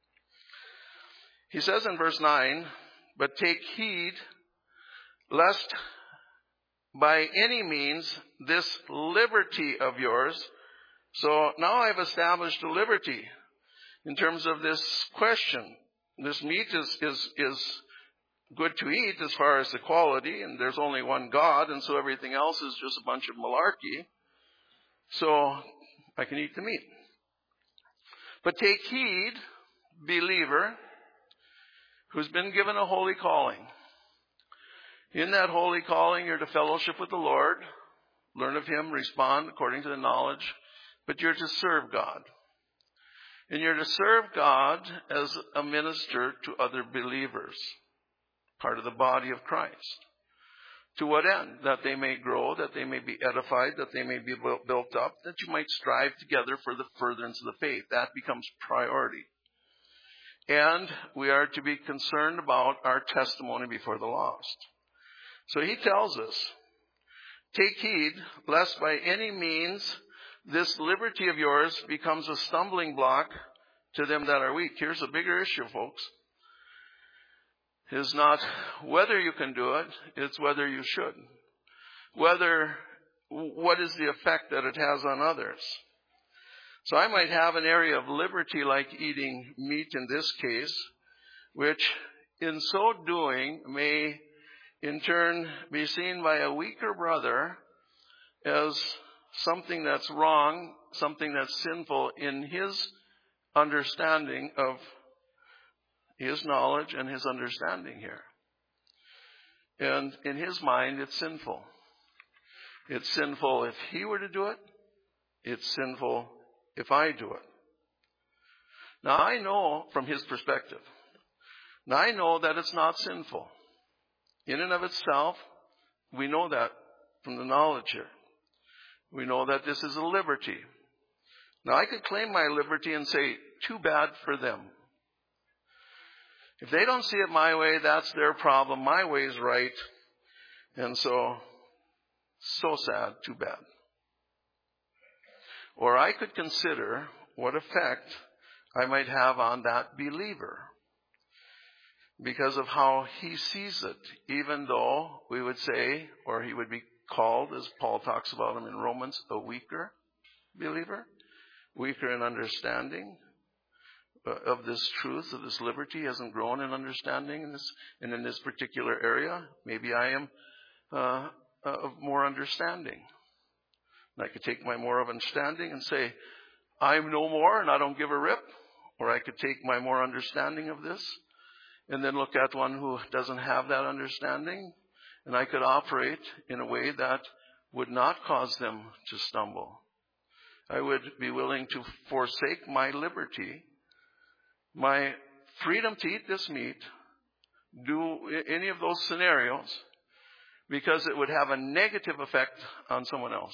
He says in verse 9, but take heed lest by any means this liberty of yours. So now I've established a liberty in terms of this question. This meat is good to eat as far as the quality, and there's only one God, and so everything else is just a bunch of malarkey. So I can eat the meat. But take heed, believer, who's been given a holy calling. In that holy calling, you're to fellowship with the Lord, learn of Him, respond according to the knowledge, but you're to serve God. And you're to serve God as a minister to other believers, part of the body of Christ. To what end? That they may grow, that they may be edified, that they may be built up, that you might strive together for the furtherance of the faith. That becomes priority. And we are to be concerned about our testimony before the lost. So he tells us, take heed lest by any means this liberty of yours becomes a stumbling block to them that are weak. Here's a bigger issue, folks. It's not whether you can do it, it's whether you should. What is the effect that it has on others? So I might have an area of liberty like eating meat in this case, which in so doing may in turn be seen by a weaker brother as something that's wrong, something that's sinful in his understanding of his knowledge and his understanding here. And in his mind, it's sinful. It's sinful if he were to do it. It's sinful if I do it. Now, I know from his perspective. Now, I know that it's not sinful. In and of itself, we know that from the knowledge here. We know that this is a liberty. Now, I could claim my liberty and say, too bad for them. If they don't see it my way, that's their problem. My way's right. And so sad, too bad. Or I could consider what effect I might have on that believer because of how he sees it, even though we would say, or he would be called, as Paul talks about him in Romans, a weaker believer, weaker in understanding of this truth, of this liberty, hasn't grown in understanding in this particular area. Maybe I am of more understanding. And I could take my more of understanding and say, I'm no more and I don't give a rip. Or I could take my more understanding of this and then look at one who doesn't have that understanding, and I could operate in a way that would not cause them to stumble. I would be willing to forsake my liberty, my freedom to eat this meat, do any of those scenarios, because it would have a negative effect on someone else.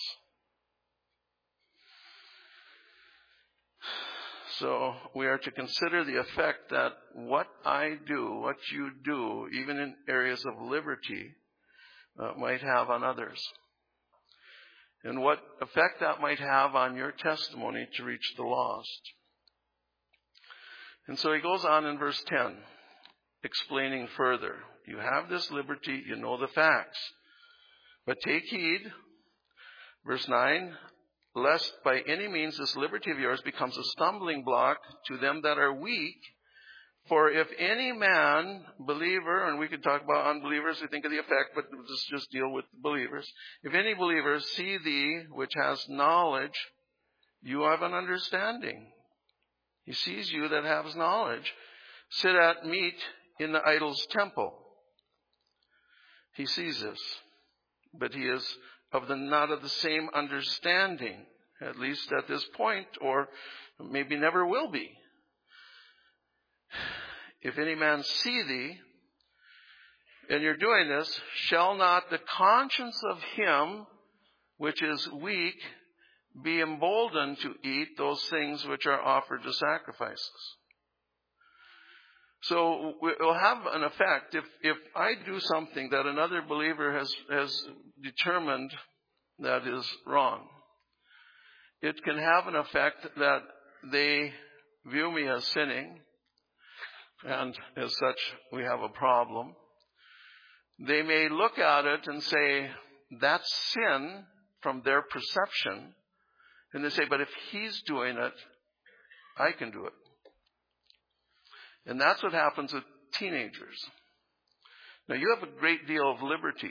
So we are to consider the effect that what I do, what you do, even in areas of liberty, might have on others. And what effect that might have on your testimony to reach the lost. And so he goes on in verse 10, explaining further. You have this liberty, you know the facts. But take heed, verse 9, lest by any means this liberty of yours becomes a stumbling block to them that are weak. For if any man, believer, and we could talk about unbelievers, we think of the effect, but let's just deal with believers. If any believer see thee, which has knowledge, you have an understanding. He sees you that has knowledge. Sit at meat in the idol's temple. He sees this, but he is not of the same understanding, at least at this point, or maybe never will be. If any man see thee, and you're doing this, shall not the conscience of him which is weak be emboldened to eat those things which are offered to sacrifices? So it will have an effect if I do something that another believer has determined that is wrong. It can have an effect that they view me as sinning, and as such, we have a problem. They may look at it and say, that's sin from their perception. And they say, but if he's doing it, I can do it. And that's what happens with teenagers. Now, you have a great deal of liberty.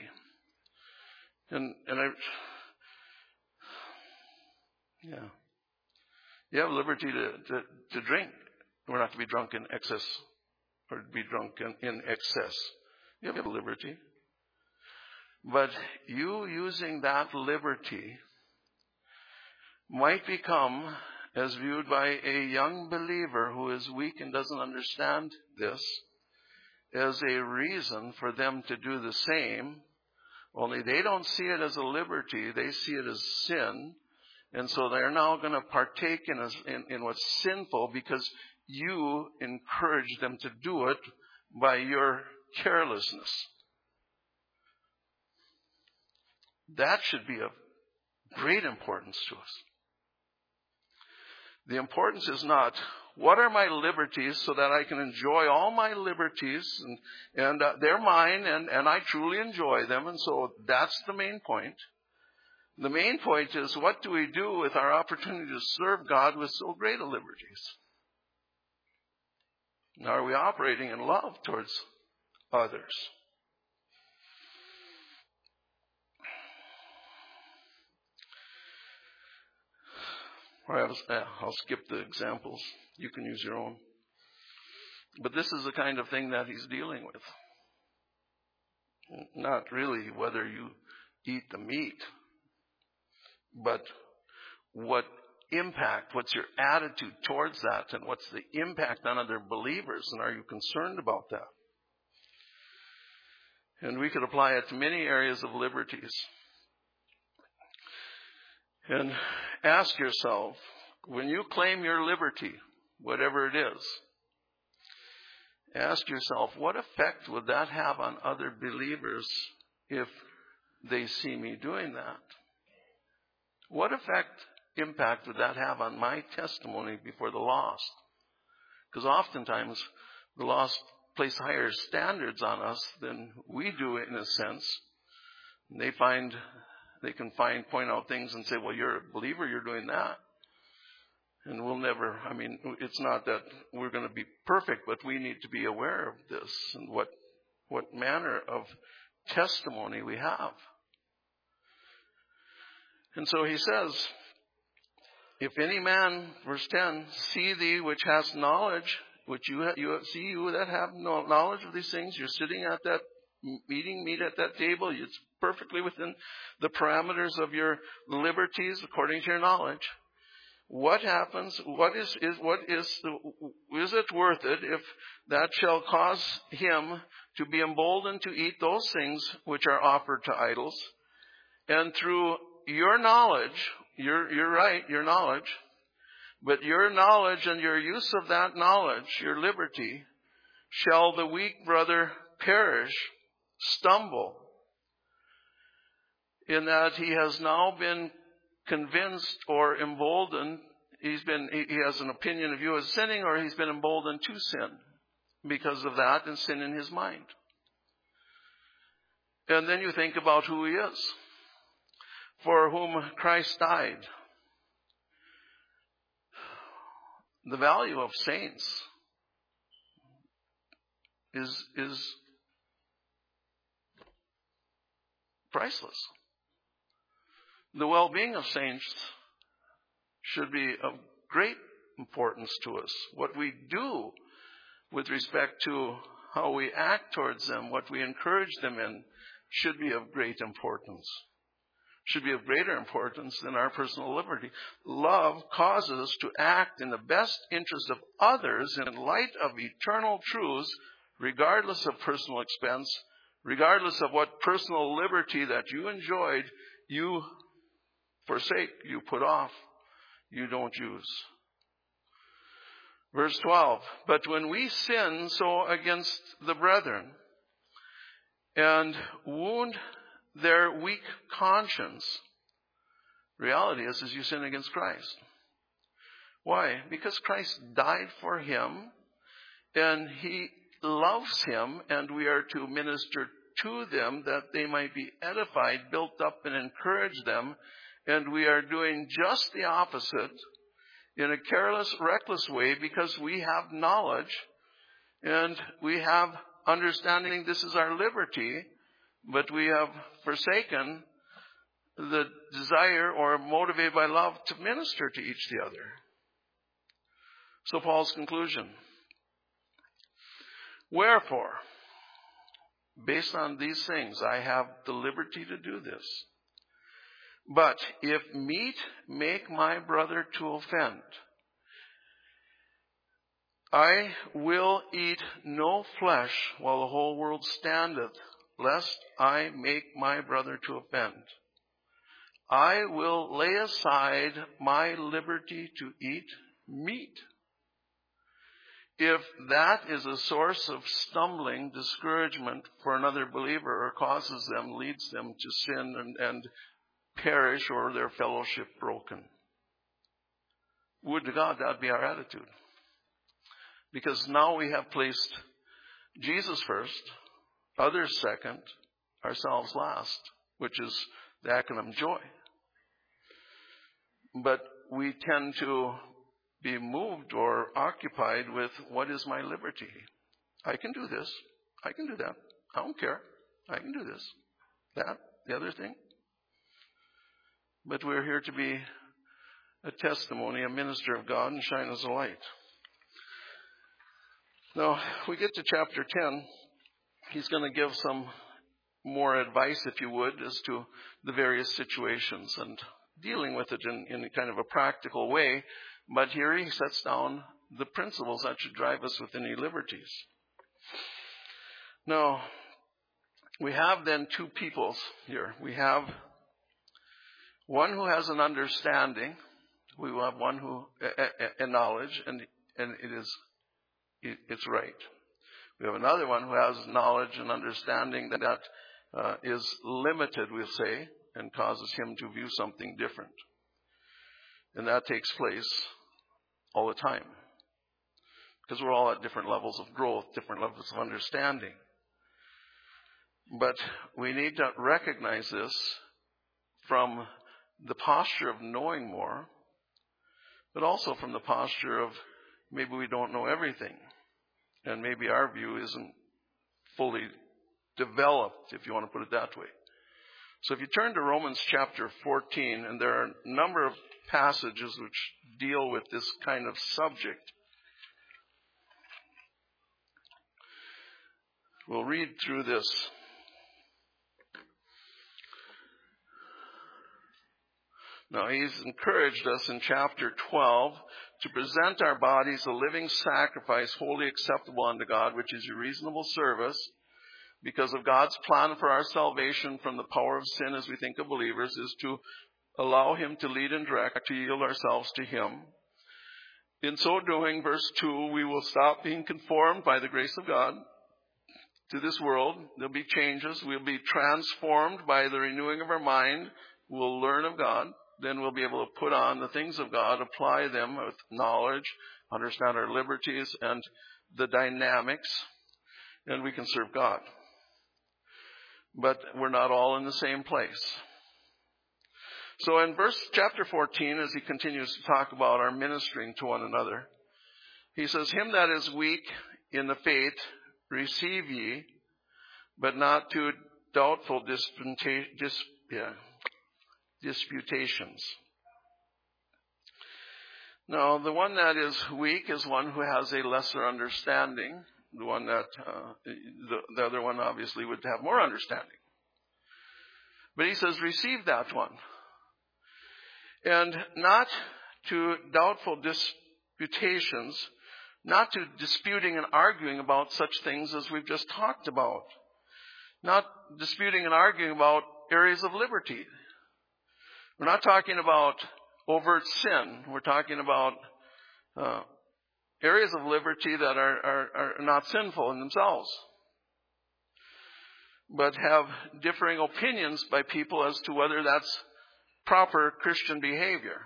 You have liberty to drink. We're not to be drunk in excess, or to be drunk in excess. You have liberty. But you using that liberty might become, as viewed by a young believer who is weak and doesn't understand this, as a reason for them to do the same, only they don't see it as a liberty, they see it as sin, and so they're now going to partake in what's sinful because you encourage them to do it by your carelessness. That should be of great importance to us. The importance is not, what are my liberties so that I can enjoy all my liberties and they're mine and I truly enjoy them, and so that's the main point. The main point is, what do we do with our opportunity to serve God with so great a liberties? Are we operating in love towards others? I'll skip the examples. You can use your own. But this is the kind of thing that he's dealing with. Not really whether you eat the meat, but what impact, what's your attitude towards that, and what's the impact on other believers, and are you concerned about that? And we could apply it to many areas of liberties. And ask yourself, when you claim your liberty, whatever it is, ask yourself, what effect would that have on other believers if they see me doing that? What impact would that have on my testimony before the lost? Because oftentimes the lost place higher standards on us than we do, in a sense. And they can point out things and say, well, you're a believer, you're doing that. And it's not that we're going to be perfect, but we need to be aware of this and what manner of testimony we have. And so he says, if any man, verse 10, see thee which hast knowledge, which you that have knowledge of these things, you're sitting at that eating meat at that table, it's perfectly within the parameters of your liberties according to your knowledge. What happens? Is it worth it if that shall cause him to be emboldened to eat those things which are offered to idols? And through your knowledge, you're right, your knowledge, but your knowledge and your use of that knowledge, your liberty, shall the weak brother perish, stumble, in that he has now been convinced or emboldened. He has an opinion of you as sinning, or he's been emboldened to sin because of that and sin in his mind. And then you think about who he is, for whom Christ died. The value of saints is priceless. The well-being of saints should be of great importance to us. What we do with respect to how we act towards them, what we encourage them in, should be of great importance. Should be of greater importance than our personal liberty. Love causes us to act in the best interest of others in light of eternal truths, regardless of personal expense, regardless of what personal liberty that you enjoyed, you forsake, you put off, you don't use. Verse 12, but when we sin so against the brethren and wound their weak conscience, reality is you sin against Christ. Why? Because Christ died for him, and he loves him, and we are to minister to them that they might be edified, built up, and encourage them. And we are doing just the opposite in a careless, reckless way because we have knowledge and we have understanding this is our liberty, but we have forsaken the desire or motivated by love to minister to each the other. So Paul's conclusion. Wherefore, based on these things, I have the liberty to do this. But if meat make my brother to offend, I will eat no flesh while the whole world standeth, lest I make my brother to offend. I will lay aside my liberty to eat meat. If that is a source of stumbling, discouragement for another believer, or causes them, leads them to sin and perish, or their fellowship broken. Would to God that be our attitude. Because now we have placed Jesus first, others second, ourselves last, which is the acronym JOY. But we tend to be moved or occupied with, what is my liberty? I can do this. I can do that. I don't care. I can do this, that, the other thing. But we're here to be a testimony, a minister of God, and shine as a light. Now, we get to chapter 10. He's going to give some more advice, if you would, as to the various situations and dealing with it in kind of a practical way. But here he sets down the principles that should drive us with any liberties. Now, we have then two peoples here. We have one who has an understanding. We will have one who a knowledge, and it's right. We have another one who has knowledge and understanding that is limited, we'll say, and causes him to view something different. And that takes place all the time. Because we're all at different levels of growth, different levels of understanding. But we need to recognize this from the posture of knowing more, but also from the posture of maybe we don't know everything. And maybe our view isn't fully developed, if you want to put it that way. So if you turn to Romans chapter 14, and there are a number of passages which deal with this kind of subject. We'll read through this. Now, he's encouraged us in chapter 12 to present our bodies a living sacrifice, wholly acceptable unto God, which is your reasonable service, because of God's plan for our salvation from the power of sin, as we think of believers, is to allow him to lead and direct, to yield ourselves to him. In so doing, verse 2, we will stop being conformed by the grace of God to this world. There'll be changes. We'll be transformed by the renewing of our mind. We'll learn of God. Then we'll be able to put on the things of God, apply them with knowledge, understand our liberties and the dynamics, and we can serve God. But we're not all in the same place. So in chapter 14, as he continues to talk about our ministering to one another, he says, him that is weak in the faith receive ye, but not to doubtful disputations. Now, the one that is weak is one who has a lesser understanding. The one that, the other one obviously would have more understanding. But he says, receive that one. And not to doubtful disputations, not to disputing and arguing about such things as we've just talked about. Not disputing and arguing about areas of liberty. We're not talking about overt sin. We're talking about areas of liberty that are not sinful in themselves, but have differing opinions by people as to whether that's proper Christian behavior.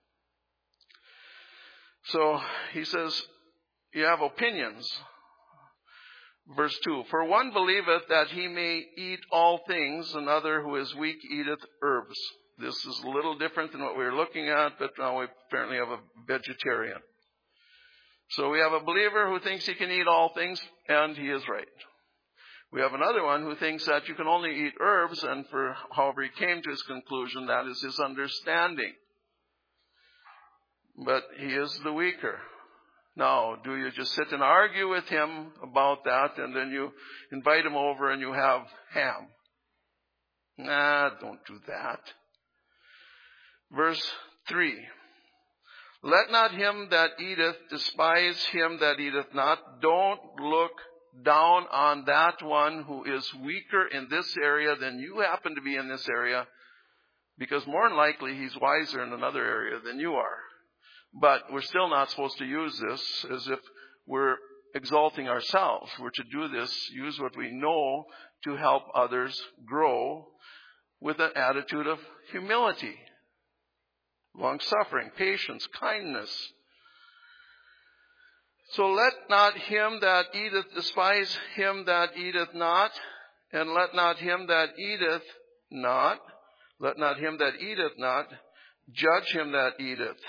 So he says, you have opinions. Verse 2, for one believeth that he may eat all things, another who is weak eateth herbs. This is a little different than what we were looking at, but now we apparently have a vegetarian. So we have a believer who thinks he can eat all things, and he is right. We have another one who thinks that you can only eat herbs, and for however he came to his conclusion, that is his understanding. But he is the weaker. Now, do you just sit and argue with him about that, and then you invite him over and you have ham? Nah, don't do that. Verse 3. Let not him that eateth despise him that eateth not. Don't look down on that one who is weaker in this area than you happen to be in this area, because more than likely he's wiser in another area than you are. But we're still not supposed to use this as if we're exalting ourselves. We're to do this, use what we know to help others grow with an attitude of humility, long-suffering, patience, kindness. So let not him that eateth despise him that eateth not, and let not him that eateth not judge him that eateth.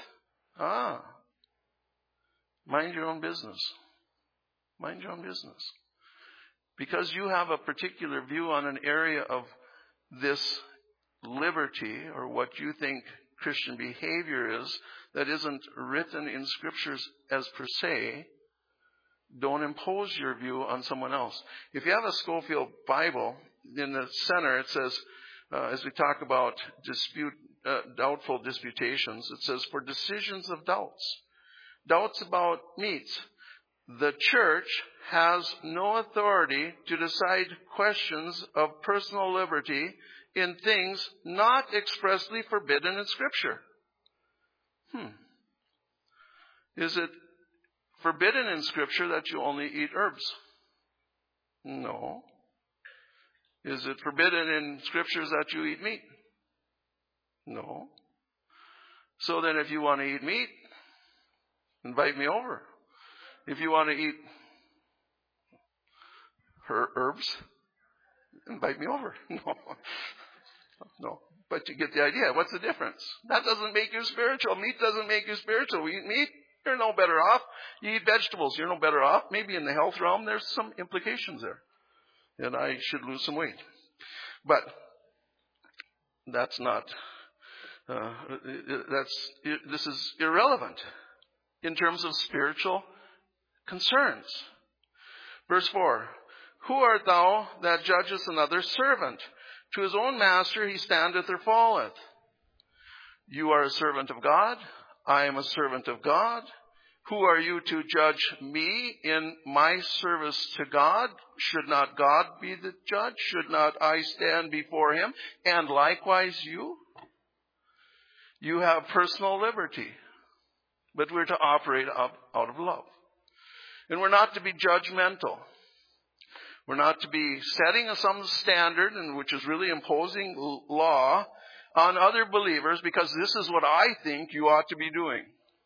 Mind your own business. Mind your own business. Because you have a particular view on an area of this liberty, or what you think Christian behavior is, that isn't written in Scriptures as per se, don't impose your view on someone else. If you have a Scofield Bible, in the center it says, as we talk about doubtful disputations, it says, for decisions of doubts about meats, the church has no authority to decide questions of personal liberty in things not expressly forbidden in Scripture. Is it forbidden in Scripture that you only eat herbs? No. Is it forbidden in Scriptures that you eat meat? No. So then if you want to eat meat, invite me over. If you want to eat herbs, invite me over. No. But you get the idea. What's the difference? That doesn't make you spiritual. Meat doesn't make you spiritual. We eat meat, you're no better off. You eat vegetables, you're no better off. Maybe in the health realm, there's some implications there. And I should lose some weight. But that's not, this is irrelevant in terms of spiritual concerns. Verse 4, who art thou that judgest another servant? To his own master he standeth or falleth. You are a servant of God. I am a servant of God. Who are you to judge me in my service to God? Should not God be the judge? Should not I stand before him? And likewise you? You have personal liberty, but we're to operate out of love. And we're not to be judgmental. We're not to be setting some standard, and which is really imposing law on other believers because this is what I think you ought to be doing.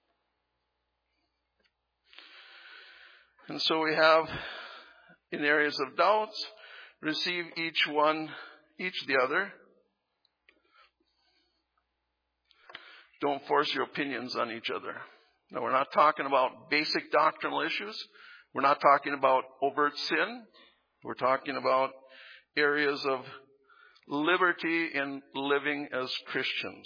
And so we have, in areas of doubts, receive each the other. Don't force your opinions on each other. Now, we're not talking about basic doctrinal issues. We're not talking about overt sin. We're talking about areas of liberty in living as Christians.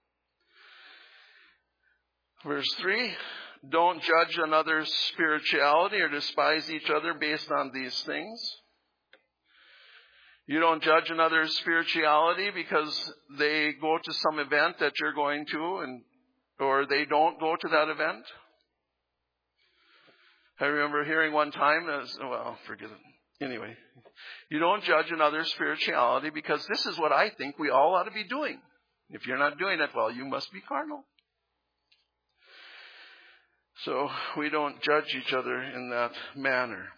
Verse 3, don't judge another's spirituality or despise each other based on these things. You don't judge another's spirituality because they go to some event that you're going to, or they don't go to that event. I remember hearing one time, forget it. Anyway, you don't judge another's spirituality because this is what I think we all ought to be doing. If you're not doing it, well, you must be carnal. So we don't judge each other in that manner.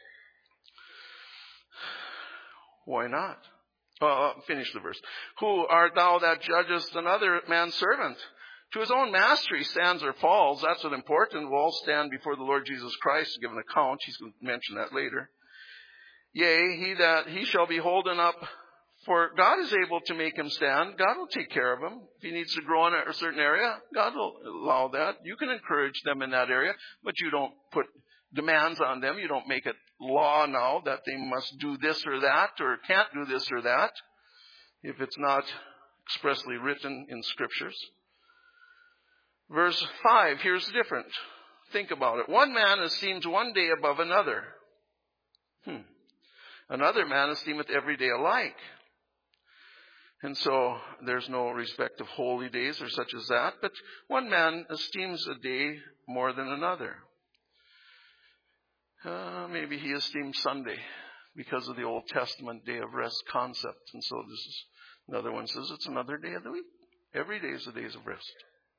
Why not? Finish the verse. Who art thou that judgest another man's servant? To his own master he stands or falls. That's what's important. We'll all stand before the Lord Jesus Christ to give an account. He's going to mention that later. Yea, he shall be holden up, for God is able to make him stand. God will take care of him. If he needs to grow in a certain area, God will allow that. You can encourage them in that area, but you don't put demands on them. You don't make it law now that they must do this or that or can't do this or that if it's not expressly written in scriptures. Verse 5, here's different. Think about it. One man esteems one day above another. Another man esteemeth every day alike. And so there's no respect of holy days or such as that, but one man esteems a day more than another. Maybe he esteems Sunday because of the Old Testament day of rest concept. And so this is another one says it's another day of the week. Every day is the days of rest.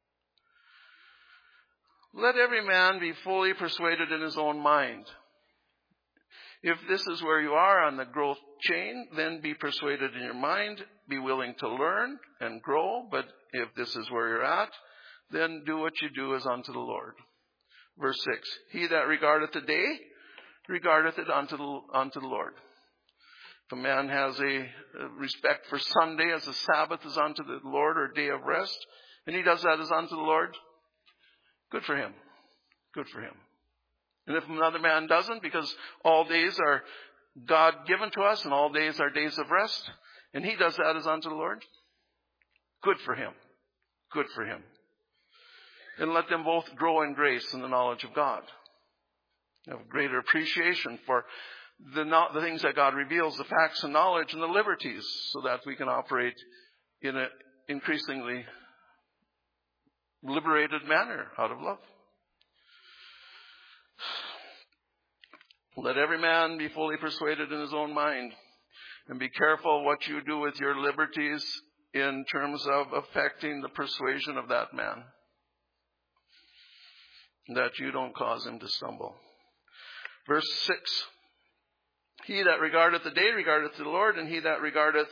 Let every man be fully persuaded in his own mind. If this is where you are on the growth chain, then be persuaded in your mind. Be willing to learn and grow. But if this is where you're at, then do what you do as unto the Lord. Verse 6, he that regardeth the day, regardeth it unto the Lord. If a man has a respect for Sunday as a Sabbath is unto the Lord or day of rest, and he does that as unto the Lord, good for him. Good for him. And if another man doesn't, because all days are God given to us and all days are days of rest, and he does that as unto the Lord, good for him. Good for him. And let them both grow in grace and the knowledge of God. Have greater appreciation for the things that God reveals, the facts and knowledge and the liberties, so that we can operate in an increasingly liberated manner out of love. Let every man be fully persuaded in his own mind, and be careful what you do with your liberties in terms of affecting the persuasion of that man, that you don't cause him to stumble. Verse 6, he that regardeth the day regardeth the Lord, and he that regardeth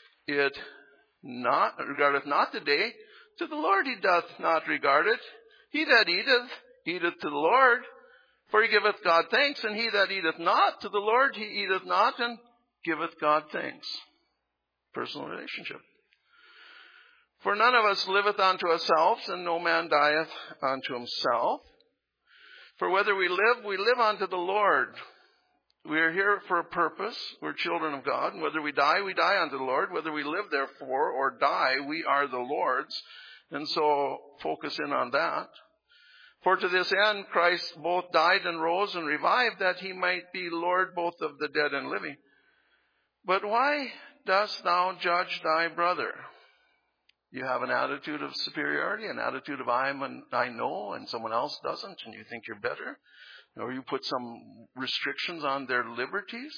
not the day, to the Lord he doth not regard it. He that eateth, eateth to the Lord, for he giveth God thanks, and he that eateth not to the Lord, he eateth not, and giveth God thanks. Personal relationship. For none of us liveth unto ourselves, and no man dieth unto himself. For whether we live unto the Lord. We are here for a purpose. We're children of God. And whether we die unto the Lord. Whether we live, therefore, or die, we are the Lord's. And so focus in on that. For to this end Christ both died and rose and revived, that he might be Lord both of the dead and living. But why dost thou judge thy brother? You have an attitude of superiority, an attitude of I know, and someone else doesn't, and you think you're better. Or you put some restrictions on their liberties.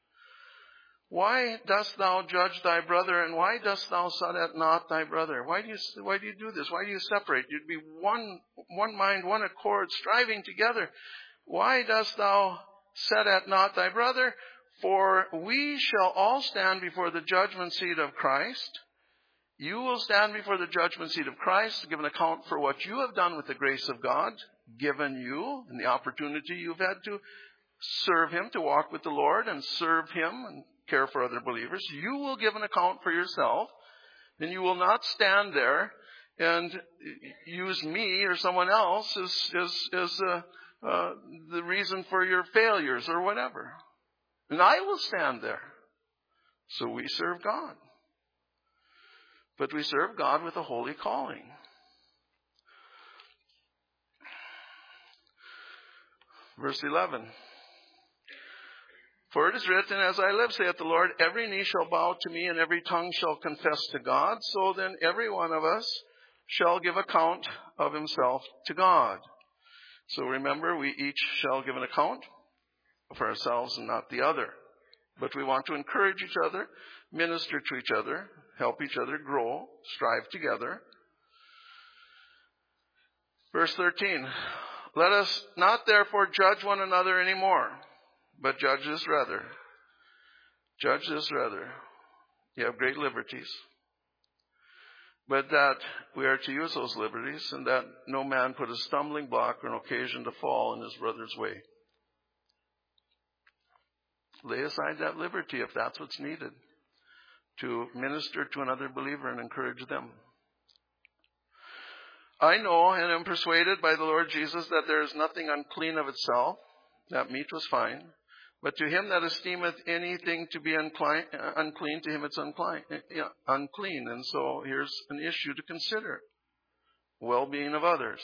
Why dost thou judge thy brother, and why dost thou set at naught thy brother? Why do you do this? Why do you separate? You'd be one mind, one accord, striving together. Why dost thou set at naught thy brother? For we shall all stand before the judgment seat of Christ. You will stand before the judgment seat of Christ to give an account for what you have done with the grace of God given you and the opportunity you've had to serve him, to walk with the Lord and serve him and care for other believers. You will give an account for yourself, and you will not stand there and use me or someone else as the reason for your failures or whatever. And I will stand there. So we serve God. But we serve God with a holy calling. Verse 11. For it is written, as I live, saith the Lord, every knee shall bow to me, and every tongue shall confess to God. So then every one of us shall give account of himself to God. So remember, we each shall give an account for ourselves and not the other. But we want to encourage each other, minister to each other, help each other grow, strive together. Verse 13. Let us not therefore judge one another anymore, but judge this rather. Judge this rather. You have great liberties. But that we are to use those liberties, and that no man put a stumbling block or an occasion to fall in his brother's way. Lay aside that liberty if that's what's needed to minister to another believer and encourage them. I know and am persuaded by the Lord Jesus that there is nothing unclean of itself. That meat was fine. But to him that esteemeth anything to be unclean, to him it's unclean. And so here's an issue to consider. Well-being of others.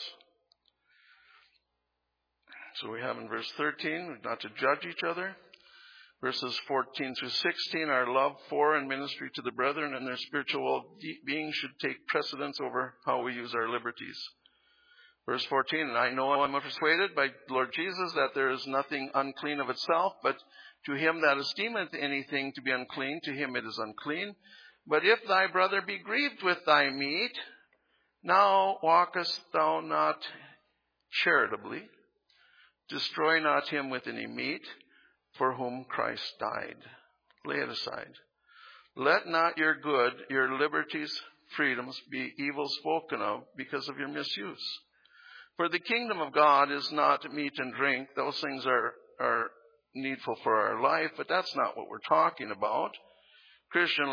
So we have in verse 13, not to judge each other. Verses 14 through 16, our love for and ministry to the brethren and their spiritual being should take precedence over how we use our liberties. Verse 14, and I know I am persuaded by the Lord Jesus that there is nothing unclean of itself, but to him that esteemeth anything to be unclean, to him it is unclean. But if thy brother be grieved with thy meat, now walkest thou not charitably, destroy not him with any meat, for whom Christ died. Lay it aside. Let not your good, your liberties, freedoms be evil spoken of because of your misuse. For the kingdom of God is not meat and drink. Those things are needful for our life, but that's not what we're talking about. Christian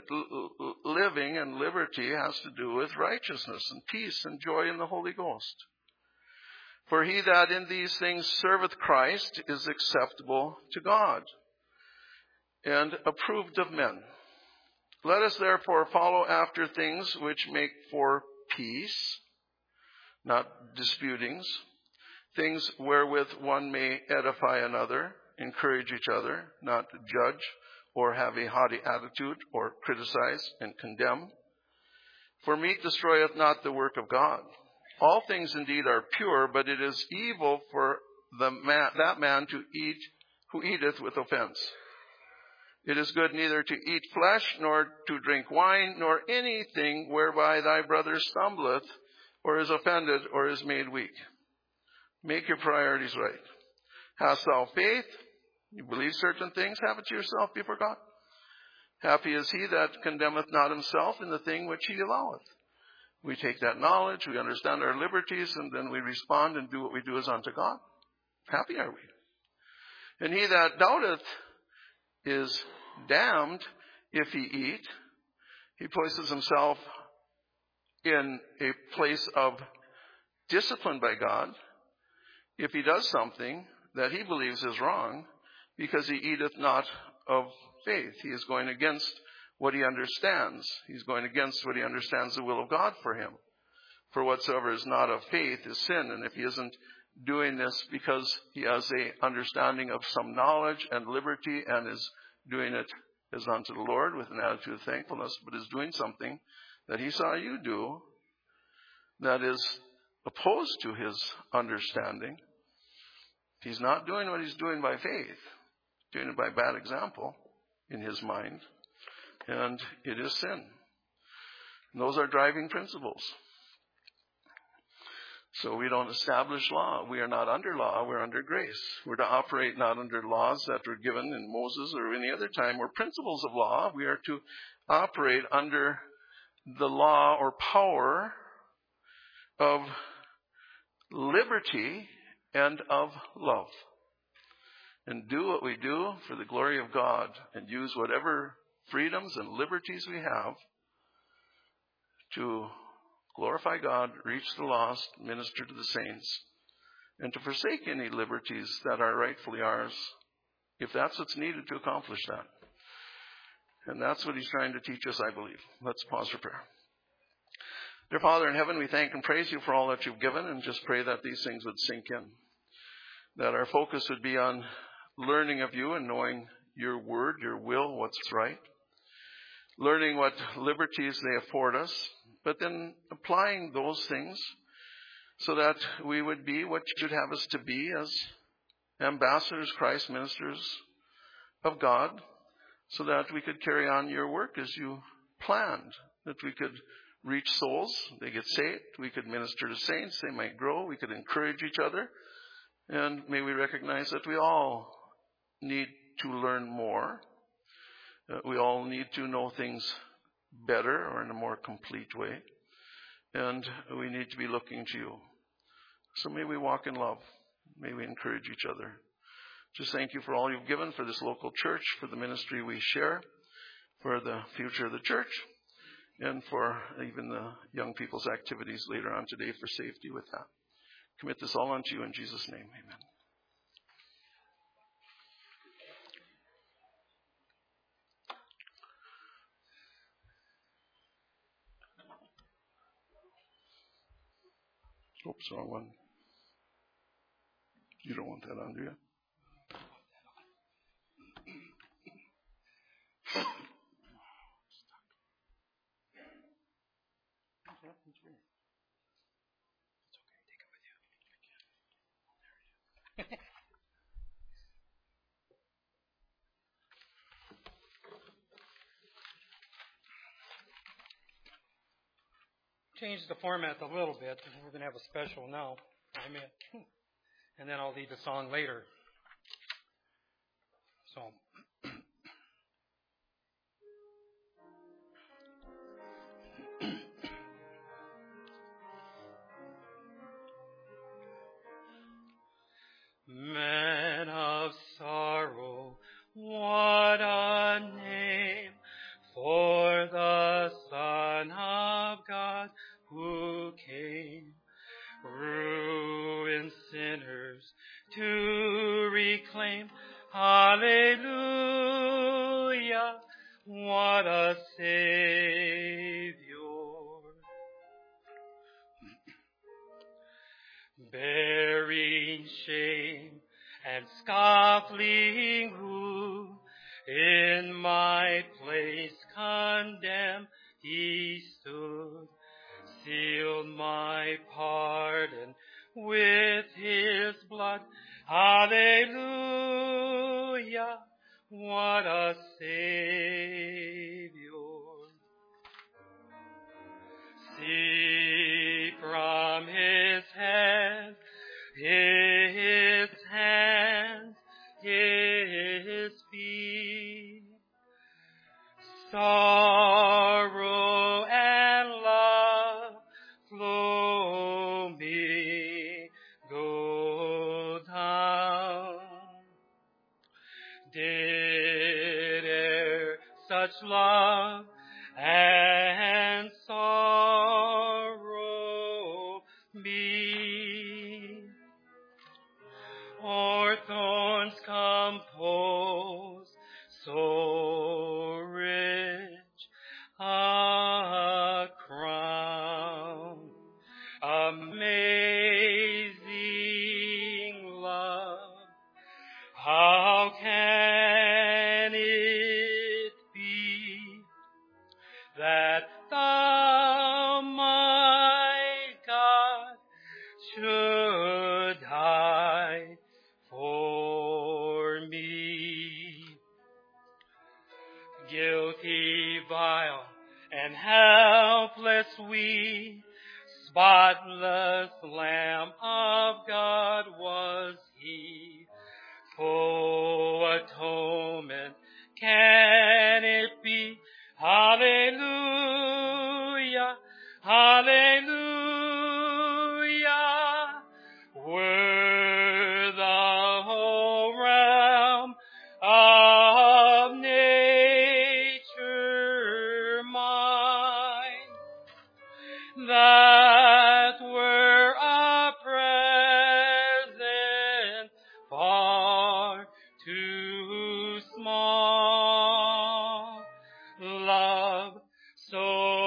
living and liberty has to do with righteousness and peace and joy in the Holy Ghost. For he that in these things serveth Christ is acceptable to God and approved of men. Let us therefore follow after things which make for peace, not disputings, things wherewith one may edify another, encourage each other, not judge or have a haughty attitude or criticize and condemn. For meat destroyeth not the work of God. All things indeed are pure, but it is evil for that man to eat who eateth with offense. It is good neither to eat flesh, nor to drink wine, nor anything whereby thy brother stumbleth, or is offended, or is made weak. Make your priorities right. Hast thou faith? You believe certain things? Have it to yourself before God. Happy is he that condemneth not himself in the thing which he alloweth. We take that knowledge, we understand our liberties, and then we respond and do what we do as unto God. Happy are we. And he that doubteth is damned if he eat. He places himself in a place of discipline by God if he does something that he believes is wrong, because he eateth not of faith. He is going against what he understands. He's going against what he understands the will of God for him. For whatsoever is not of faith is sin. And if he isn't doing this because he has a understanding of some knowledge and liberty and is doing it as unto the Lord with an attitude of thankfulness, but is doing something that he saw you do that is opposed to his understanding, he's not doing what he's doing by faith, doing it by bad example in his mind. And it is sin. And those are driving principles. So we don't establish law. We are not under law. We're under grace. We're to operate not under laws that were given in Moses or any other time or principles of law. We are to operate under the law or power of liberty and of love. And do what we do for the glory of God and use whatever freedoms and liberties we have to glorify God, reach the lost, minister to the saints, and to forsake any liberties that are rightfully ours, if that's what's needed to accomplish that. And that's what he's trying to teach us, I believe. Let's pause for prayer. Dear Father in heaven, we thank and praise you for all that you've given, and just pray that these things would sink in, that our focus would be on learning of you and knowing your word, your will, what's right, learning what liberties they afford us, but then applying those things so that we would be what you should have us to be as ambassadors, Christ ministers of God, so that we could carry on your work as you planned, that we could reach souls. They get saved. We could minister to saints. They might grow. We could encourage each other. And may we recognize that we all need to learn more. We all need to know things better or in a more complete way. And we need to be looking to you. So may we walk in love. May we encourage each other. Just thank you for all you've given for this local church, for the ministry we share, for the future of the church, and for even the young people's activities later on today for safety with that. Commit this all unto you in Jesus' name. Amen. Oops, wrong one. You don't want that on, do you? Change the format a little bit. We're going to have a special now. And then I'll lead the song later. So. Man of sorrow, what a name for the Son of God who came, ruined sinners to reclaim. Hallelujah, what a Savior. Bearing shame and scoffing who in my place condemned he stood, sealed my pardon with his blood. Hallelujah, what a Savior. See from his head, his hands, his feet, sorrow and love flow me go down. Did e'er such love and sorrow be, or thorns compose so rich a crown, amazing love, how can it be that thou, my God, should die for me? Guilty, vile, and helpless we, spotless Lamb of God was he. Full atonement can it be? Hallelujah, hallelujah. Were the whole realm of nature mine, that were a present far too small. Love so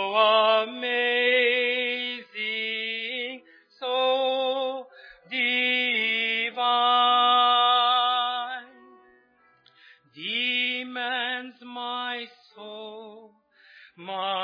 amazing, so divine, demands my soul, my